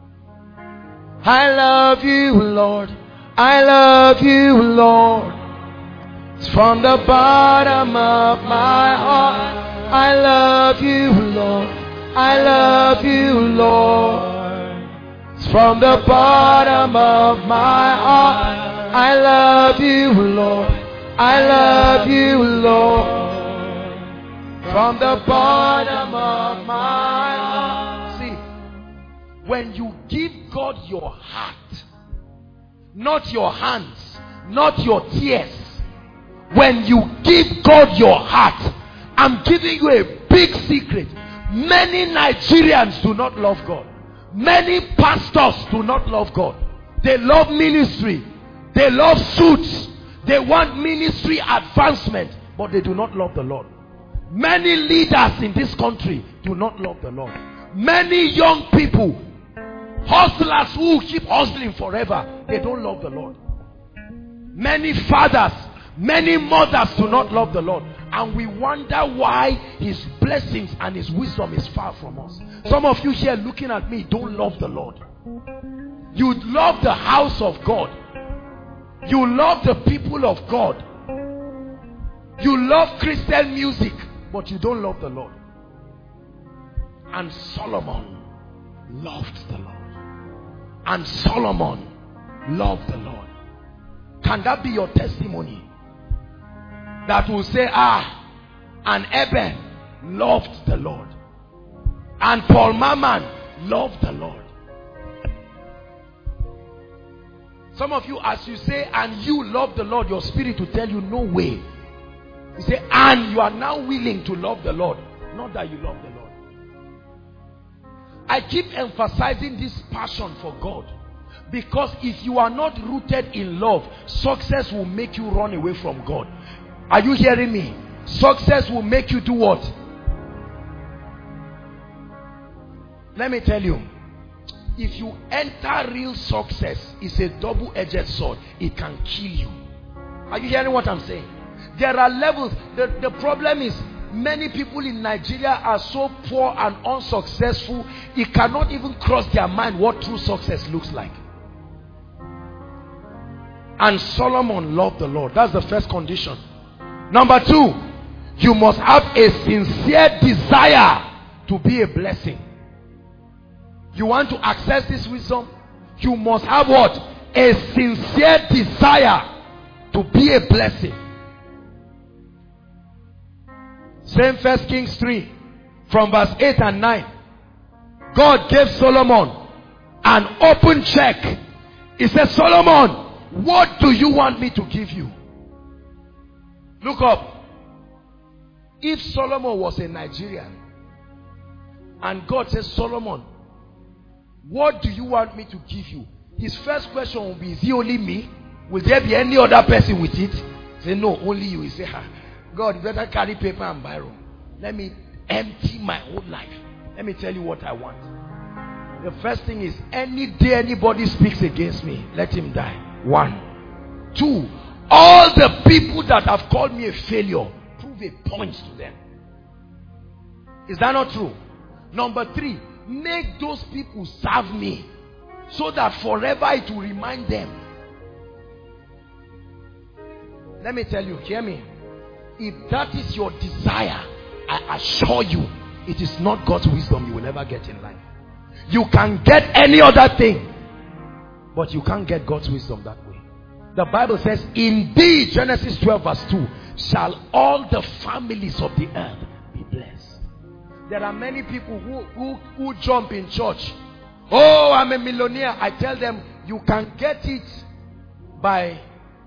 I love you, Lord. I love you, Lord. It's from the bottom of my heart. I love you, Lord. I love you, Lord. It's from the bottom of my heart. I love you, Lord. I love you, Lord. From the bottom of my heart. See, when you give God your heart, not your hands, not your tears, when you give God your heart, I'm giving you a big secret. Many Nigerians do not love God. Many pastors do not love God. They love ministry. They love suits. They want ministry advancement, but they do not love the Lord. Many leaders in this country do not love the Lord. Many young people, hustlers who keep hustling forever, they don't love the Lord. Many fathers, many mothers do not love the Lord. And we wonder why his blessings and his wisdom is far from us. Some of you here looking at me don't love the Lord. You love the house of God. You love the people of God. You love Christian music, but you don't love the Lord. And Solomon loved the Lord. And Solomon loved the Lord. Can that be your testimony? That will say, and Eben loved the Lord. And Paul Mammon loved the Lord. Some of you, as you say, and you love the Lord, your spirit will tell you, no way. You say, and you are now willing to love the Lord. Not that you love the Lord. I keep emphasizing this passion for God. Because if you are not rooted in love, success will make you run away from God. Are you hearing me? Success will make you do what? Let me tell you. If you enter real success, it's a double-edged sword. It can kill you. Are you hearing what I'm saying? There are levels. The problem is, many people in Nigeria are so poor and unsuccessful, it cannot even cross their mind what true success looks like. And Solomon loved the Lord. That's the first condition. Number 2, you must have a sincere desire to be a blessing. You want to access this wisdom? You must have what? A sincere desire to be a blessing. Same 1 Kings 3 from verse 8 and 9. God gave Solomon an open check. He said, Solomon, what do you want me to give you? Look up. If Solomon was a Nigerian and God says, Solomon, what do you want me to give you? His first question will be, is it only me? Will there be any other person with it? Say, no, only you. He say, God, you better carry paper and biro. Let me empty my own life. Let me tell you what I want. The first thing is, any day anybody speaks against me, let him die. 1. 2, all the people that have called me a failure, prove a point to them. Is that not true? Number 3, make those people serve me, so that forever it will remind them. Let me tell you, hear me. If that is your desire, I assure you, it is not God's wisdom you will never get in life. You can get any other thing, but you can't get God's wisdom that way. The Bible says, indeed, Genesis 12 verse 2, shall all the families of the earth be blessed. There are many people who jump in church. Oh, I'm a millionaire. I tell them, you can get it by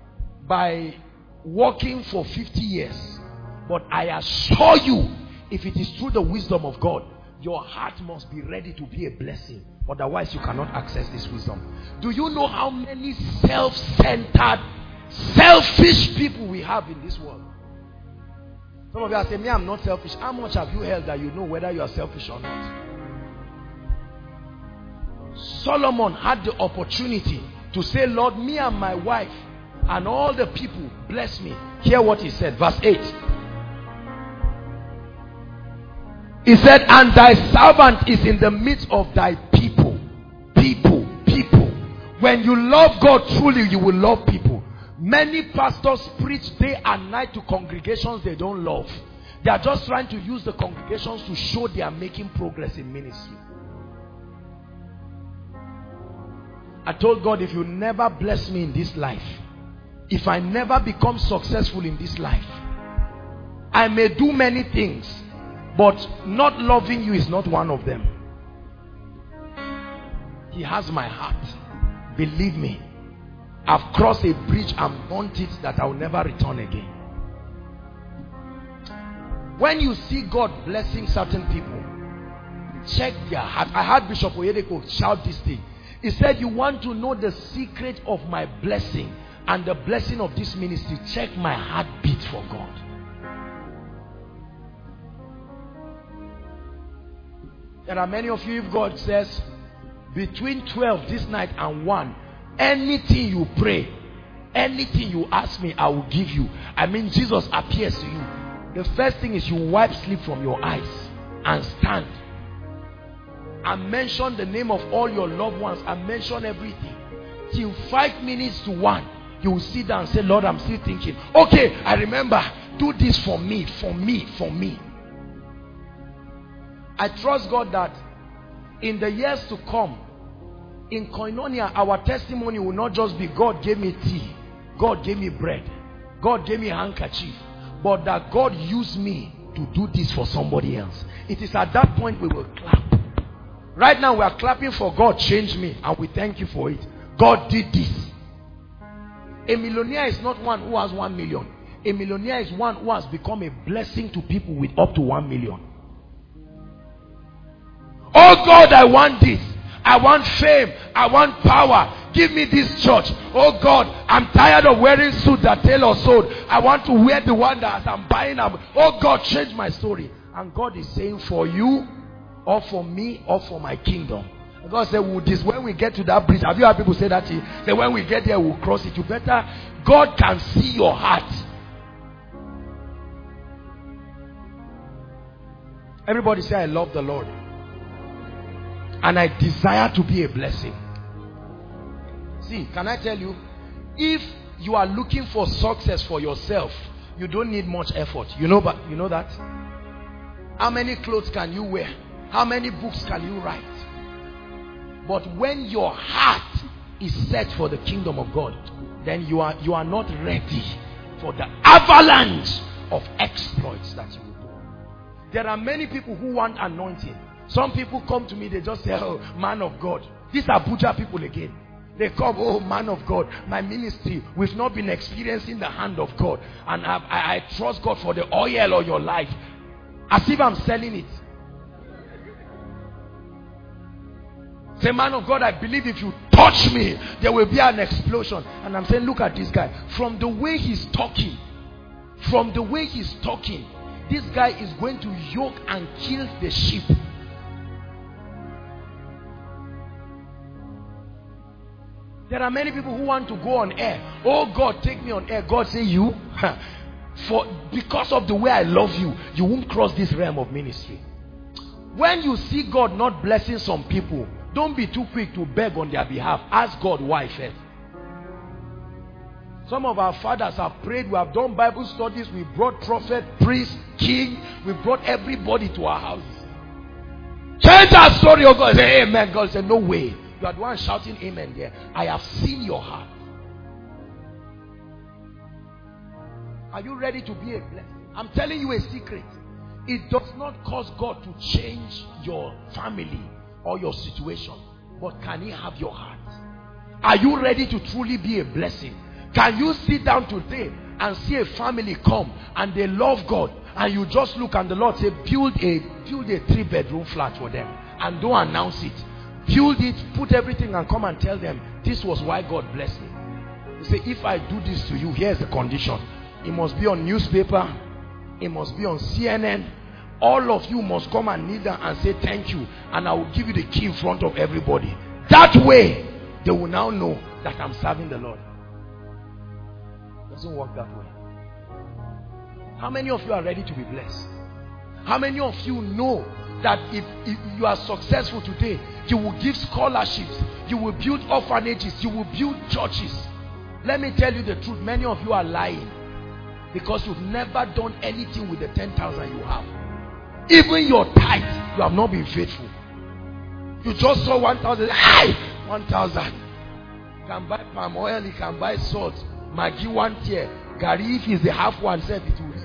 working for 50 years. But I assure you, if it is through the wisdom of God, your heart must be ready to be a blessing. Otherwise, you cannot access this wisdom. Do you know how many self-centered, selfish people we have in this world? Some of you are saying, me, I'm not selfish. How much have you held that you know whether you are selfish or not? Solomon had the opportunity to say, Lord, me and my wife and all the people, bless me. Hear what he said, verse 8. He said, and thy servant is in the midst of thy people. People. When you love God truly, you will love people. Many pastors preach day and night to congregations they don't love. They are just trying to use the congregations to show they are making progress in ministry. I told God, if you never bless me in this life, if I never become successful in this life, I may do many things, but not loving you is not one of them. He has my heart. Believe me, I've crossed a bridge and burnt it that I will never return again. When you see God blessing certain people, check their heart. I heard Bishop Oyedepo shout this thing. He said, you want to know the secret of my blessing and the blessing of this ministry, check my heartbeat for God. There are many of you, if God says, between 12 this night and 1, anything you pray, anything you ask me, I will give you. I mean, Jesus appears to you. The first thing is you wipe sleep from your eyes and stand and mention the name of all your loved ones and mention everything. Till 5 minutes to 1, you will sit down and say, Lord, I'm still thinking. Okay, I remember do this for me, for me, for me. I trust God that in the years to come, in Koinonia, our testimony will not just be God gave me tea, God gave me bread, God gave me a handkerchief, but that God used me to do this for somebody else. It is at that point we will clap. Right now we are clapping for God changed me, and we thank you for it. God did this. A millionaire is not one who has 1 million. A millionaire is one who has become a blessing to people with up to 1 million. Oh God, I want this. I want fame. I want power. Give me this church. Oh God, I'm tired of wearing suits that Taylor sold. I want to wear the one that I'm buying. Oh God, change my story. And God is saying, for you, or for me, or for my kingdom. And God said, when we get to that bridge, have you heard people say that? Say, when we get there, we'll cross it. You better, God can see your heart. Everybody say, I love the Lord. And I desire to be a blessing. See, can I tell you, if you are looking for success for yourself, you don't need much effort. You know that? How many clothes can you wear? How many books can you write? But when your heart is set for the kingdom of God, then you are not ready for the avalanche of exploits that you will do. There are many people who want anointing. Some people come to me, they just say, oh, man of God. These are Abuja people again. They come, oh, man of God, my ministry, we've not been experiencing the hand of God. And I trust God for the oil of your life. As if I'm selling it. Say, man of God, I believe if you touch me, there will be an explosion. And I'm saying, look at this guy. From the way he's talking, this guy is going to yoke and kill the sheep. There are many people who want to go on air. Oh God, take me on air. God say, you? Because of the way I love you, you won't cross this realm of ministry. When you see God not blessing some people, don't be too quick to beg on their behalf. Ask God why first. Some of our fathers have prayed. We have done Bible studies. We brought prophet, priest, king. We brought everybody to our houses. Change our story, oh God. Say amen. God said, no way. You are the one shouting amen there. I have seen your heart. Are you ready to be a blessing? I'm telling you a secret. It does not cause God to change your family or your situation, but can He have your heart? Are you ready to truly be a blessing? Can you sit down today and see a family come and they love God, and you just look and the Lord say, build a 3-bedroom flat for them, and don't announce it. Build it, put everything, and come and tell them, this was why God blessed me. You say, if I do this to you, here's the condition. It must be on newspaper. It must be on CNN. All of you must come and kneel down and say thank you, and I will give you the key in front of everybody. That way, they will now know that I'm serving the Lord. It doesn't work that way. How many of you are ready to be blessed? How many of you know that if you are successful today, you will give scholarships, you will build orphanages, you will build churches? Let me tell you the truth, many of you are lying because you've never done anything with the 10,000 you have. Even your tithe, you have not been faithful. You just saw 1,000. 1,000. You can buy palm oil, you can buy salt, Maggi 1 tier, Gary, if it's the half one, said it will reach.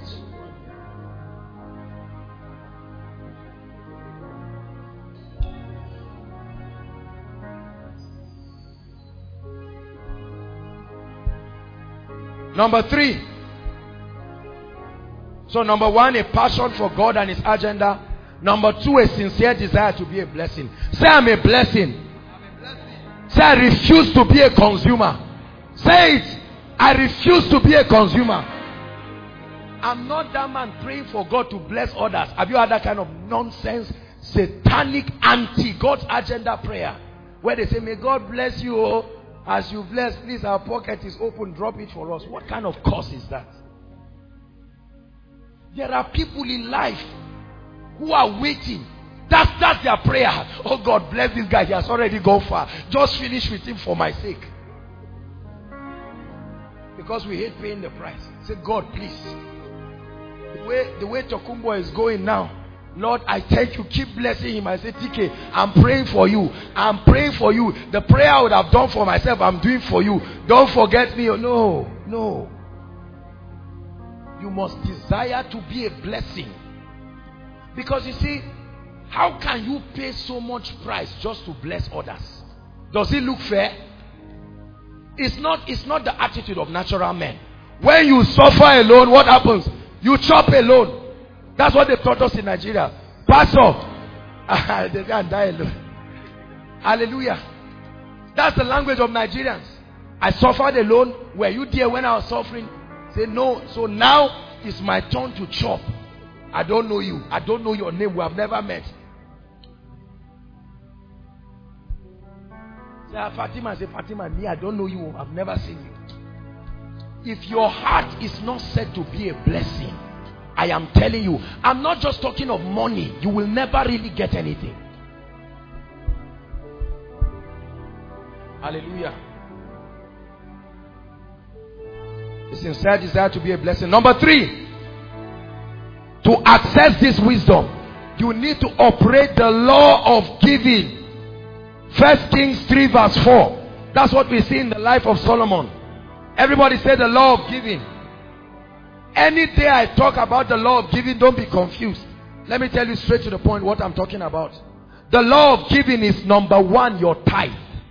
Number 3. So number 1, a passion for God and His agenda. Number 2, a sincere desire to be a blessing. Say, I'm a blessing. I'm a blessing. Say, I refuse to be a consumer. Say it. I refuse to be a consumer. I'm not that man praying for God to bless others. Have you heard that kind of nonsense, satanic, anti-God's agenda prayer? Where they say, may God bless you. Oh, as you bless, please, our pocket is open. Drop it for us. What kind of curse is that? There are people in life who are waiting. That's their prayer. Oh God, bless this guy. He has already gone far. Just finish with him for my sake. Because we hate paying the price. Say, God, please. The way Tokumbo is going now, Lord, I thank you. Keep blessing him. I say, TK, I'm praying for you. I'm praying for you. The prayer I would have done for myself, I'm doing for you. Don't forget me. No. You must desire to be a blessing. Because you see, how can you pay so much price just to bless others? Does it look fair? It's not the attitude of natural men. When you suffer alone, what happens? You chop alone. That's what they taught us in Nigeria. Pastor, they can't die alone. Hallelujah. That's the language of Nigerians. I suffered alone. Were you there when I was suffering? Say no. So now it's my turn to chop. I don't know you. I don't know your name. We have never met. Say Fatima. Say Fatima. Me, I don't know you. I've never seen you. If your heart is not set to be a blessing, I am telling you, I'm not just talking of money. You will never really get anything. Hallelujah. The sincere desire to be a blessing. Number 3, to access this wisdom, you need to operate the law of giving. 1 Kings 3 verse 4. That's what we see in the life of Solomon. Everybody say the law of giving. Any day I talk about the law of giving, don't be confused. Let me tell you straight to the point what I'm talking about. The law of giving is number 1, your tithe.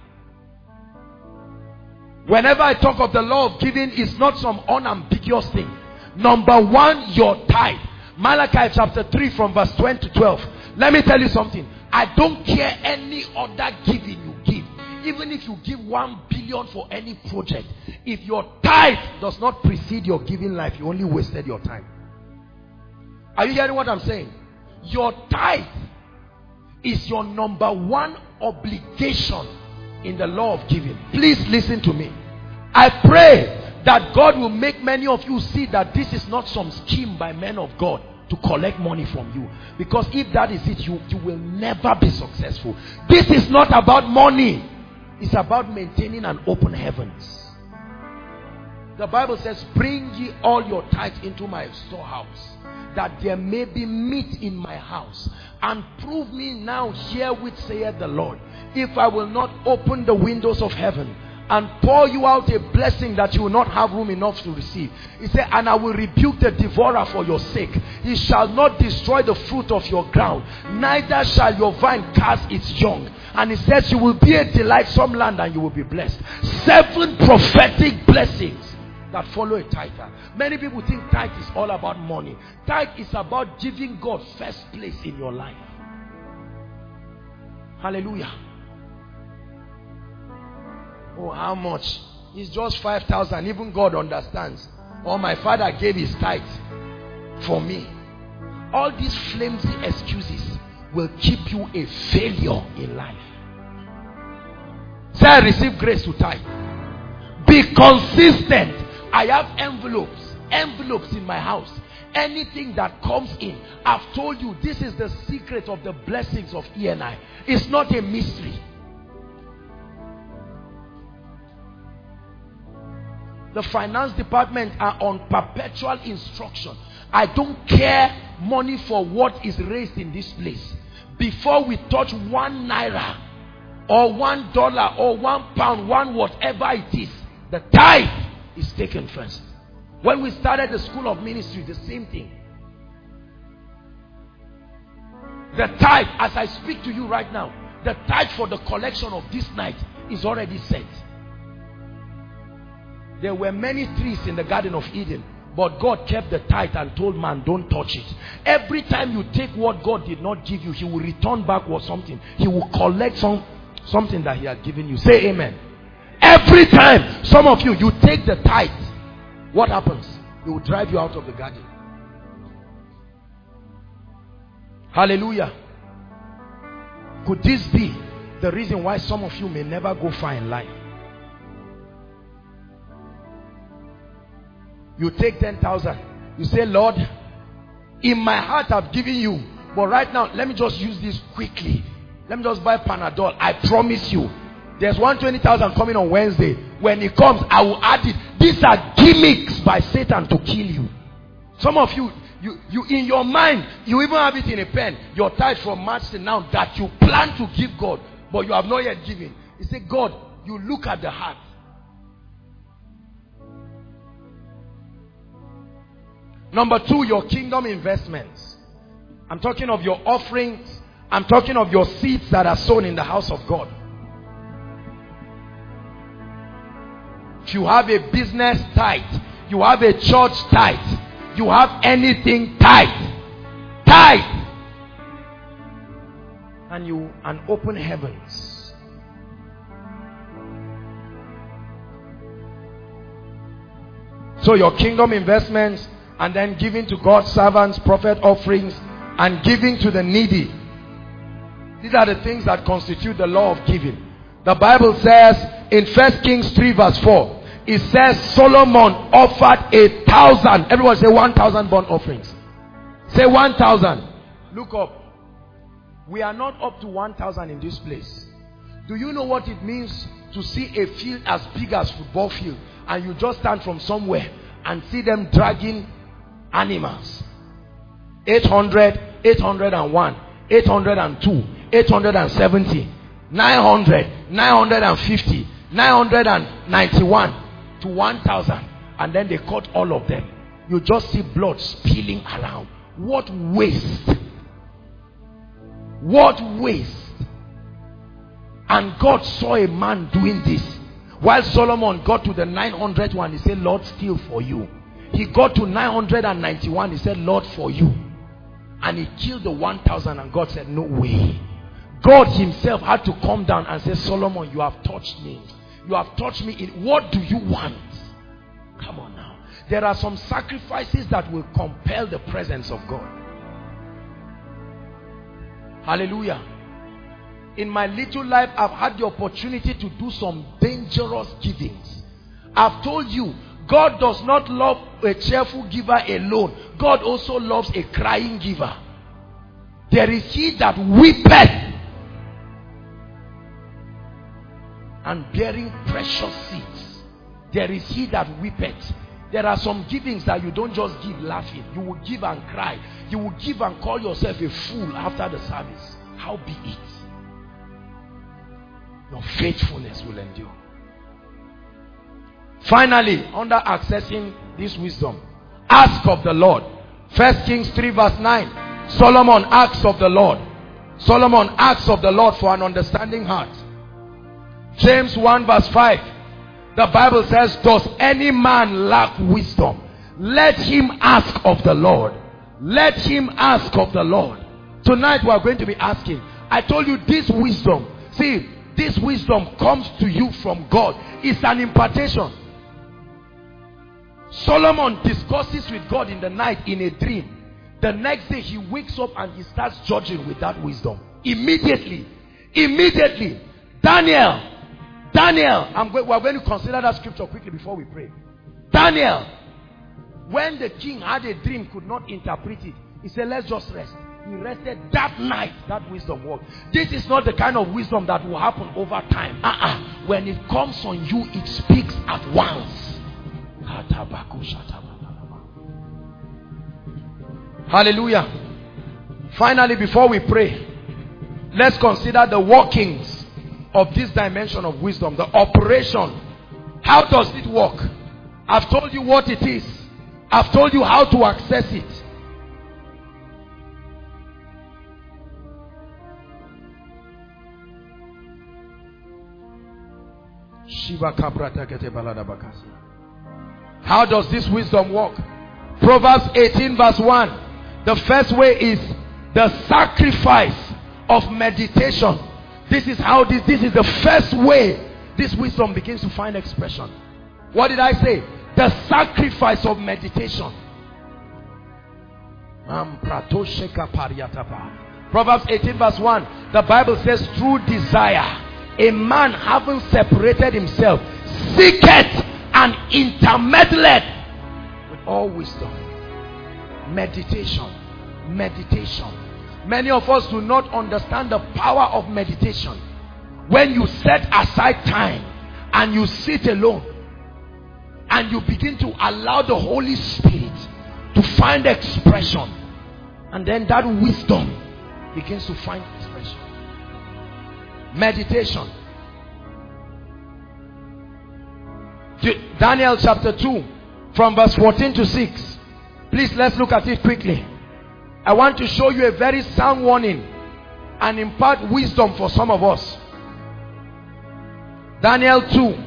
Whenever I talk of the law of giving, it's not some unambiguous thing. Number 1, your tithe. Malachi chapter 3 from verse 20 to 12. Let me tell you something. I don't care any other giving you give. Even if you give 1 billion for any project, if your tithe does not precede your giving life, you only wasted your time. Are you hearing what I'm saying? Your tithe is your number 1 obligation in the law of giving. Please listen to me. I pray that God will make many of you see that this is not some scheme by men of God to collect money from you. Because if that is it, you will never be successful. This is not about money. It's about maintaining an open heavens. The Bible says, bring ye all your tithes into my storehouse, that there may be meat in my house. And prove me now herewith, saith the Lord, if I will not open the windows of heaven and pour you out a blessing that you will not have room enough to receive. He said, and I will rebuke the devourer for your sake. He shall not destroy the fruit of your ground, neither shall your vine cast its young. And he says, you will be a delightsome land and you will be blessed. 7 prophetic blessings that follow a tither. Many people think tithe is all about money. Tithe is about giving God first place in your life. Hallelujah. Oh, how much? It's just 5,000. Even God understands. Or my father gave his tithe for me. All these flimsy excuses will keep you a failure in life. Say, I receive grace to tithe. Be consistent. I have envelopes in my house. Anything that comes in, I've told you, this is the secret of the blessings of ENI. It's not a mystery. The finance department are on perpetual instruction. I don't care money for what is raised in this place. Before we touch 1 naira or $1 or £1, one whatever it is, the tithe is taken first. When we started the school of ministry, the same thing. The tithe, as I speak to you right now, the tithe for the collection of this night is already set. There were many trees in the Garden of Eden, but God kept the tithe and told man, don't touch it. Every time you take what God did not give you, he will return back with something. He will collect something that he had given you. Say amen. Every time, some of you take the tithe, what happens? He will drive you out of the garden. Hallelujah. Could this be the reason why some of you may never go far in life? You take 10,000. You say, Lord, in my heart I've given you, but right now let me just use this quickly. Let me just buy Panadol. I promise you, there's 120,000 coming on Wednesday. When it comes, I will add it. These are gimmicks by Satan to kill you. Some of you, You in your mind, you even have it in a pen. Your tithe from March to now that you plan to give God, but you have not yet given. You say, God, you look at the heart. Number 2, your kingdom investments. I'm talking of your offerings. I'm talking of your seeds that are sown in the house of God. If you have a business, tithe. You have a church, tithe. You have anything, tithe. Tithe. And open heavens. So your kingdom investments, and then giving to God's servants, prophet offerings, and giving to the needy. These are the things that constitute the law of giving. The Bible says in 1 Kings 3 verse 4, it says Solomon offered 1,000. Everyone say 1,000 burnt offerings. Say 1,000. Look up. We are not up to 1,000 in this place. Do you know what it means to see a field as big as football field, and you just stand from somewhere and see them dragging animals? 800, 801, 802, 870, 900, 950, 991 to 1,000, and then they cut all of them. You just see blood spilling around. What waste! What waste! And God saw a man doing this. While Solomon got to the 900th one, he said, Lord, still for you. He got to 991, he said, Lord, for you. And he killed the 1,000, and God said, no way. God himself had to come down and say, Solomon, you have touched me. You have touched me in what do you want? Come on now. There are some sacrifices that will compel the presence of God. Hallelujah. In my little life, I've had the opportunity to do some dangerous givings. I've told you, God does not love a cheerful giver alone. God also loves a crying giver. There is he that weepeth and bearing precious seeds. There is he that weepeth. There are some givings that you don't just give laughing. You will give and cry. You will give and call yourself a fool after the service. How be it? Your faithfulness will endure. Finally, under accessing this wisdom, ask of the Lord. 1 Kings 3 verse 9. Solomon asks of the Lord. Solomon asks of the Lord for an understanding heart. James 1 verse 5. The Bible says, does any man lack wisdom? Let him ask of the Lord. Let him ask of the Lord. Tonight we are going to be asking. I told you this wisdom. See, this wisdom comes to you from God. It's an impartation. Solomon discusses with God in the night in a dream. The next day he wakes up and he starts judging with that wisdom. Immediately. Daniel, we are going to consider that scripture quickly before we pray. Daniel, when the king had a dream, could not interpret it, he said, let's just rest. He rested that night. That wisdom worked. This is not the kind of wisdom that will happen over time. When it comes on you, it speaks at once. Hallelujah. Finally, before we pray, let's consider the workings of this dimension of wisdom, the operation. How does it work? I've told you what it is. I've told you how to access it. How does this wisdom work? Proverbs 18 verse 1. The first way is the sacrifice of meditation. This is how this is the first way this wisdom begins to find expression. What did I say? The sacrifice of meditation. Proverbs 18 verse 1. The Bible says, through desire, a man having separated himself seeketh and intermeddleth with all wisdom. Meditation. Many of us do not understand the power of meditation. When you set aside time and you sit alone and you begin to allow the Holy Spirit to find expression. And then that wisdom begins to find expression. Meditation. Daniel chapter 2 from verse 14 to 6. Please, let's look at it quickly. I want to show you a very sound warning and impart wisdom for some of us. Daniel 2.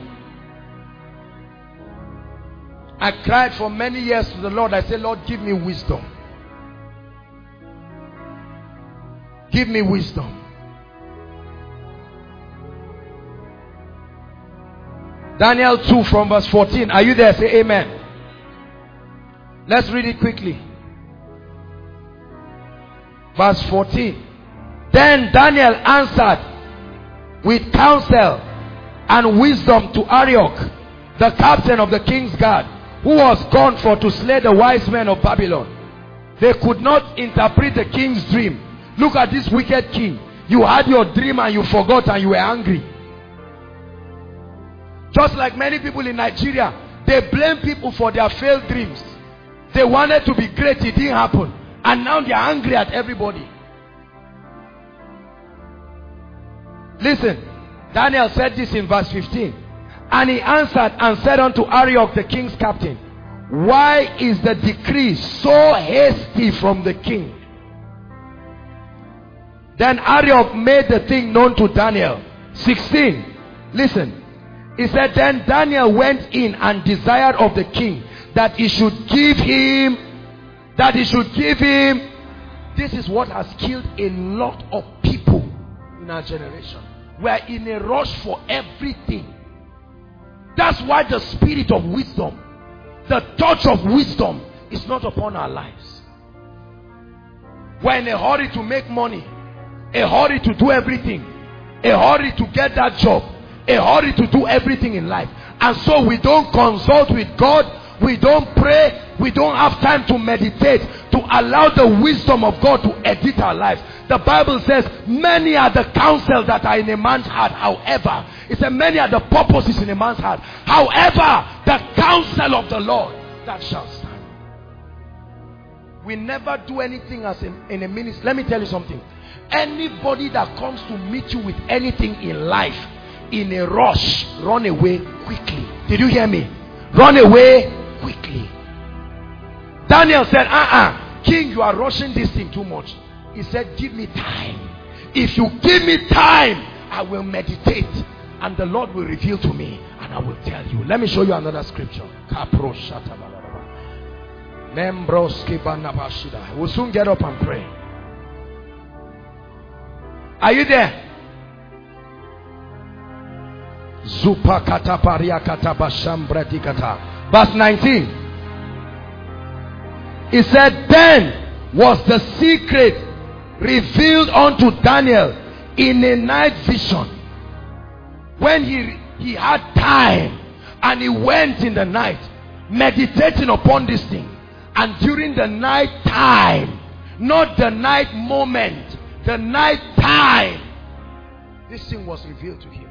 I cried for many years to the Lord. I said, Lord, give me wisdom. Give me wisdom. Daniel 2 from verse 14. Are you there? Say amen. Let's read it quickly. Verse 14. Then Daniel answered with counsel and wisdom to Arioch, the captain of the king's guard, who was gone for to slay the wise men of Babylon. They could not interpret the king's dream. Look at this wicked king. You had your dream and you forgot and you were angry. Just like many people in Nigeria, they blame people for their failed dreams. They wanted to be great, it didn't happen. And now they are angry at everybody. Listen, Daniel said this in verse 15. And he answered and said unto Arioch the king's captain, why is the decree so hasty from the king? Then Arioch made the thing known to Daniel. 16. Listen. He said, then Daniel went in and desired of the king that he should give him. This is what has killed a lot of people in our generation. We are in a rush for everything. That's why the spirit of wisdom, the touch of wisdom is not upon our lives. We're in a hurry to make money, a hurry to do everything, a hurry to get that job, a hurry to do everything in life. And so we don't consult with God, we don't pray, we don't have time to meditate, to allow the wisdom of God to edit our lives. The Bible says, many are the counsels that are in a man's heart. However, it says many are the purposes in a man's heart. However, the counsel of the Lord, that shall stand. We never do anything as in a ministry. Let me tell you something. Anybody that comes to meet you with anything in life, in a rush, run away quickly. Did you hear me? Run away quickly. Daniel said, king, you are rushing this thing too much. He said, give me time. If you give me time, I will meditate and the Lord will reveal to me and I will tell you. Let me show you another scripture. We'll soon get up and pray. Are you there? Verse 19. He said, then was the secret revealed unto Daniel in a night vision. When he had time and he went in the night meditating upon this thing, and during the night time, not the night moment, the night time, this thing was revealed to him.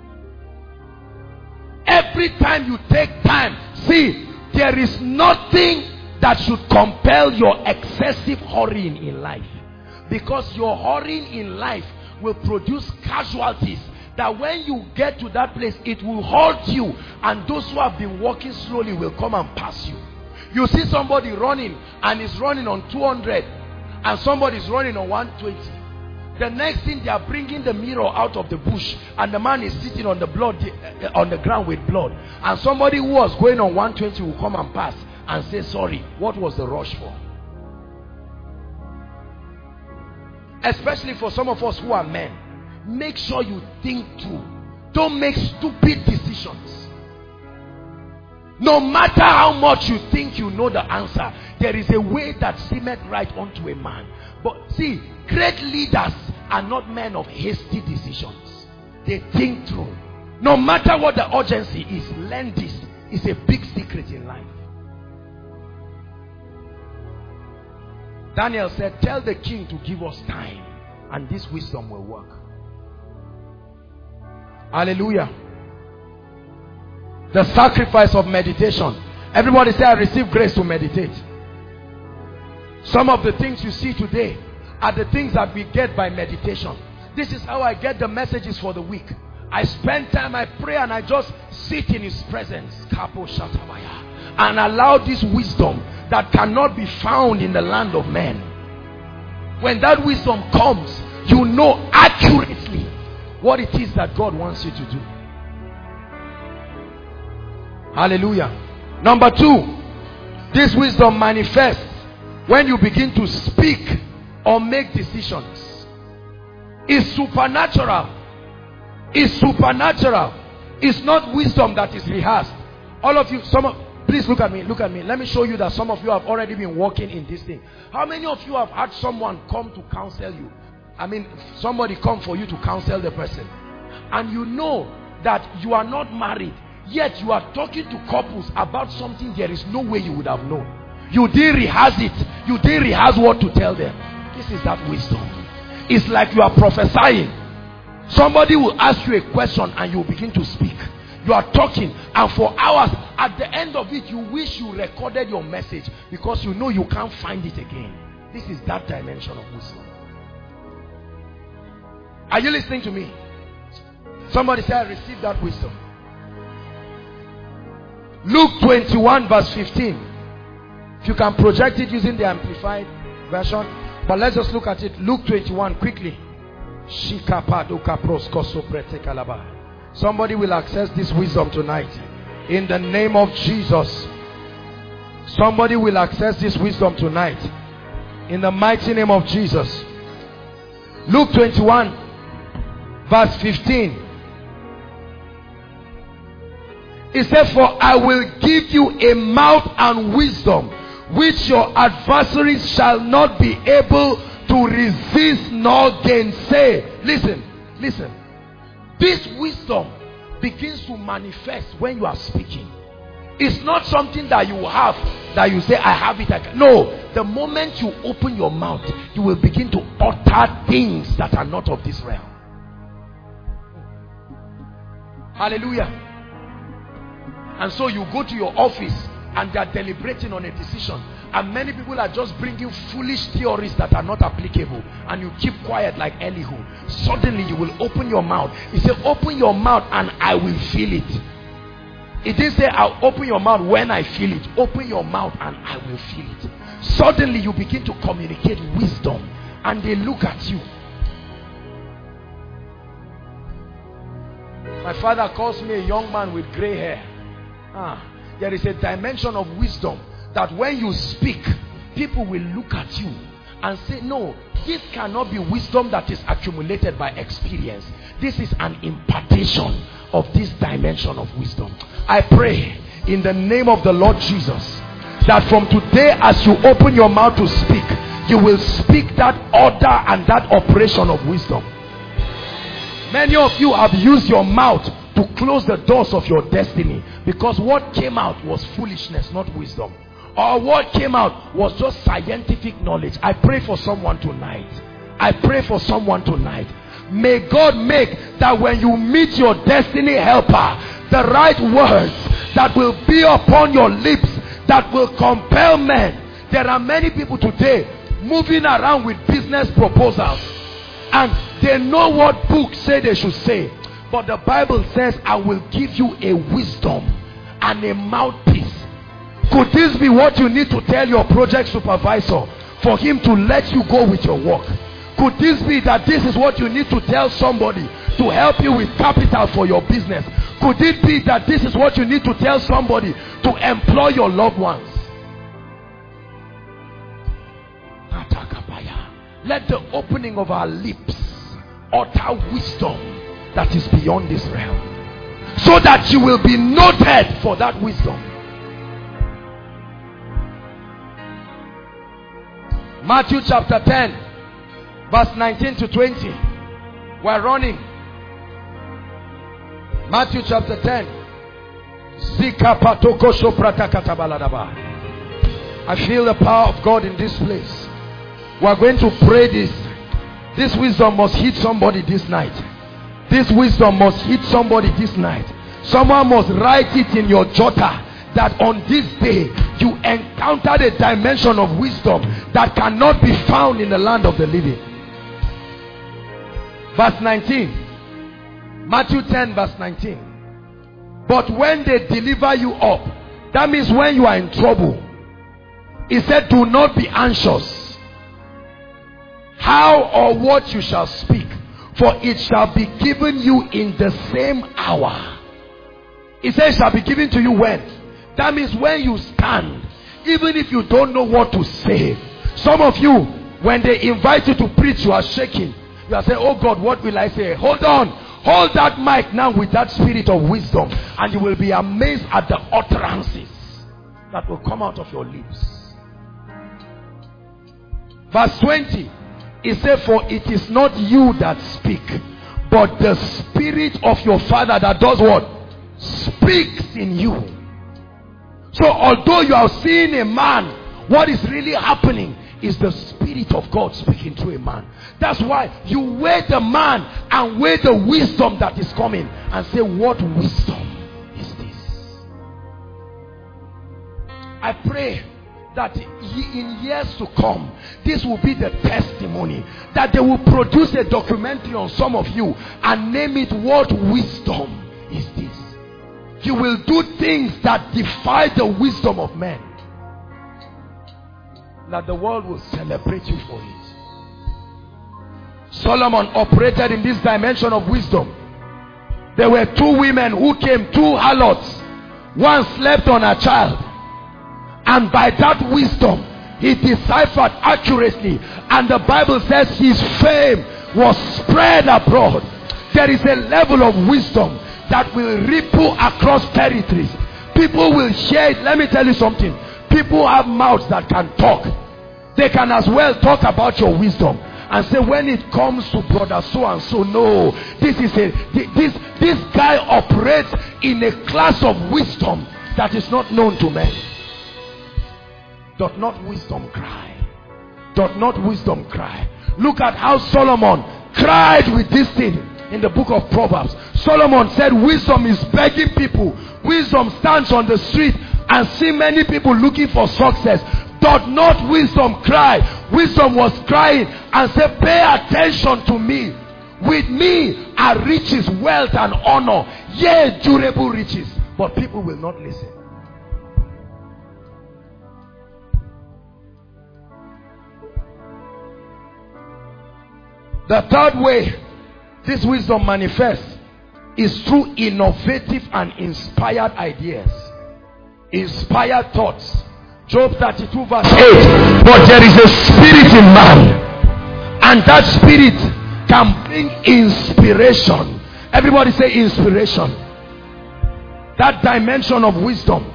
Every time you take time, see, there is nothing that should compel your excessive hurrying in life, because your hurrying in life will produce casualties that when you get to that place, it will halt you, and those who have been walking slowly will come and pass you. You see somebody running and is running on 200 and somebody is running on 120. The next thing, they are bringing the mirror out of the bush and the man is sitting on the blood, on the ground with blood, and somebody who was going on 120 will come and pass and say, sorry, what was the rush for? Especially for some of us who are men, make sure you think through. Don't make stupid decisions. No matter how much you think you know the answer, there is a way that seemeth right unto a man. But see, great leaders are not men of hasty decisions. They think through. No matter what the urgency is, learn this. It's a big secret in life. Daniel said, tell the king to give us time, and this wisdom will work. Hallelujah. The sacrifice of meditation. Everybody say, I receive grace to meditate. Some of the things you see today are the things that we get by meditation. This is how I get the messages for the week. I spend time, I pray, and I just sit in his presence and allow this wisdom that cannot be found in the land of men. When that wisdom comes, you know accurately what it is that God wants you to do. Hallelujah. Number 2, this wisdom manifests when you begin to speak or make decisions. It's supernatural. It's supernatural. It's not wisdom that is rehearsed. All of you, please look at me. Look at me. Let me show you that some of you have already been working in this thing. How many of you have had someone come to counsel you? I mean, somebody come for you to counsel the person. And you know that you are not married, yet you are talking to couples about something there is no way you would have known. You didn't rehearse it. You didn't rehearse what to tell them. This is that wisdom. It's like you are prophesying. Somebody will ask you a question and you begin to speak. You are talking, and for hours, at the end of it, you wish you recorded your message because you know you can't find it again. This is that dimension of wisdom. Are you listening to me? Somebody say, I received that wisdom. Luke 21 verse 15. If you can project it using the amplified version. But let's just look at it. Luke 21 quickly. Somebody will access this wisdom tonight. In the name of Jesus. Somebody will access this wisdom tonight. In the mighty name of Jesus. Luke 21 verse 15. It said, for I will give you a mouth and wisdom which your adversaries shall not be able to resist nor gainsay. Listen, listen. This wisdom begins to manifest when you are speaking. It's not something that you have, that you say, I have it. No, the moment you open your mouth, you will begin to utter things that are not of this realm. Hallelujah. And so you go to your office and they are deliberating on a decision, and many people are just bringing foolish theories that are not applicable, and you keep quiet like Elihu. Suddenly you will open your mouth. He said, open your mouth and I will feel it. It didn't say, I'll open your mouth when I feel it. Open your mouth and I will feel it. Suddenly you begin to communicate wisdom, and they look at you. My father calls me a young man with gray hair. There is a dimension of wisdom that when you speak, people will look at you and say, no, this cannot be wisdom that is accumulated by experience. This is an impartation of this dimension of wisdom. I pray in the name of the Lord Jesus that from today, as you open your mouth to speak, you will speak that order and that operation of wisdom. Many of you have used your mouth to close the doors of your destiny because what came out was foolishness, not wisdom. Or what came out was just scientific knowledge. I pray for someone tonight. I pray for someone tonight. May God make that when you meet your destiny helper, the right words that will be upon your lips that will compel men. There are many people today moving around with business proposals, and they know what books say they should say. But the Bible says, I will give you a wisdom and a mouthpiece. Could this be what you need to tell your project supervisor for him to let you go with your work? Could this be that this is what you need to tell somebody to help you with capital for your business? Could it be that this is what you need to tell somebody to employ your loved ones? Let the opening of our lips utter wisdom that is beyond this realm, so that you will be noted for that wisdom. Matthew chapter 10 verse 19 to 20. We're running. Matthew chapter 10. I feel the power of God in this place. We're going to pray this. This wisdom must hit somebody this night. This wisdom must hit somebody this night. Someone must write it in your jotter that on this day you encountered a dimension of wisdom that cannot be found in the land of the living. Verse 19. Matthew 10 verse 19. But when they deliver you up, that means when you are in trouble, he said, do not be anxious how or what you shall speak, for it shall be given you in the same hour. He says, shall be given to you when? That means when you stand, even if you don't know what to say. Some of you, when they invite you to preach, you are shaking. You are saying, oh God, what will I say? Hold on. Hold that mic now with that spirit of wisdom, and you will be amazed at the utterances that will come out of your lips. Verse 20, he said, for it is not you that speak, but the Spirit of your Father that does what? Speaks in you. So although you are seeing a man, what is really happening is the Spirit of God speaking through a man. That's why you weigh the man and weigh the wisdom that is coming and say, what wisdom is this? I pray that in years to come, this will be the testimony, that they will produce a documentary on some of you and name it, what wisdom is this? You will do things that defy the wisdom of men, that the world will celebrate you for it. Solomon operated in this dimension of wisdom. There were two women who came, two harlots. One slept on a child, and by that wisdom he deciphered accurately, and the Bible says his fame was spread abroad. There is a level of wisdom that will ripple across territories. People will share it. Let me tell you something. People have mouths that can talk. They can as well talk about your wisdom and say, when it comes to brother so and so, no, this guy operates in a class of wisdom that is not known to men. Doth not wisdom cry? Doth not wisdom cry? Look at how Solomon cried with this thing in the book of Proverbs. Solomon said, wisdom is begging people. Wisdom stands on the street and see many people looking for success. Doth not wisdom cry? Wisdom was crying and said, pay attention to me. With me are riches, wealth and honor, yea, durable riches. But people will not listen. The third way this wisdom manifests is through innovative and inspired ideas, inspired thoughts. Job 32 verse 8. But there is a spirit in man, and that spirit can bring inspiration. Everybody say inspiration. That dimension of wisdom.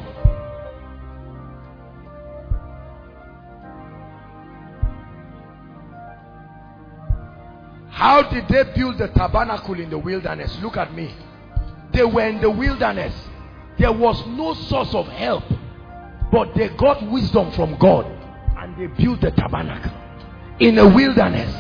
How did they build the tabernacle in the wilderness? Look at me. They were in the wilderness. There was no source of help, but they got wisdom from God and they built the tabernacle in a wilderness.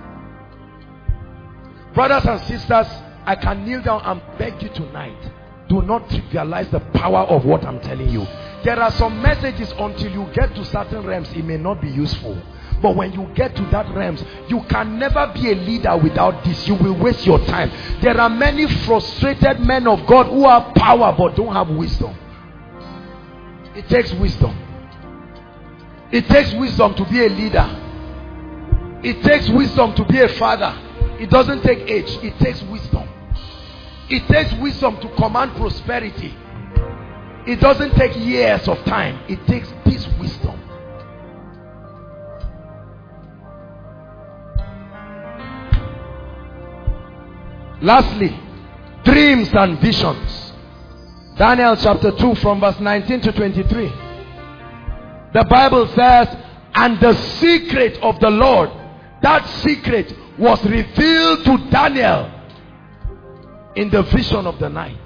Brothers and sisters, I can kneel down and beg you tonight, do not trivialize the power of what I'm telling you. There are some messages, until you get to certain realms, it may not be useful. But when you get to that realms, you can never be a leader without this. You will waste your time. There are many frustrated men of God who have power but don't have wisdom. It takes wisdom. It takes wisdom to be a leader. It takes wisdom to be a father. It doesn't take age. It takes wisdom. It takes wisdom to command prosperity. It doesn't take years of time. It takes this wisdom. Lastly, dreams and visions. Daniel chapter 2 from verse 19 to 23. The Bible says, and the secret of the Lord, that secret was revealed to Daniel in the vision of the night.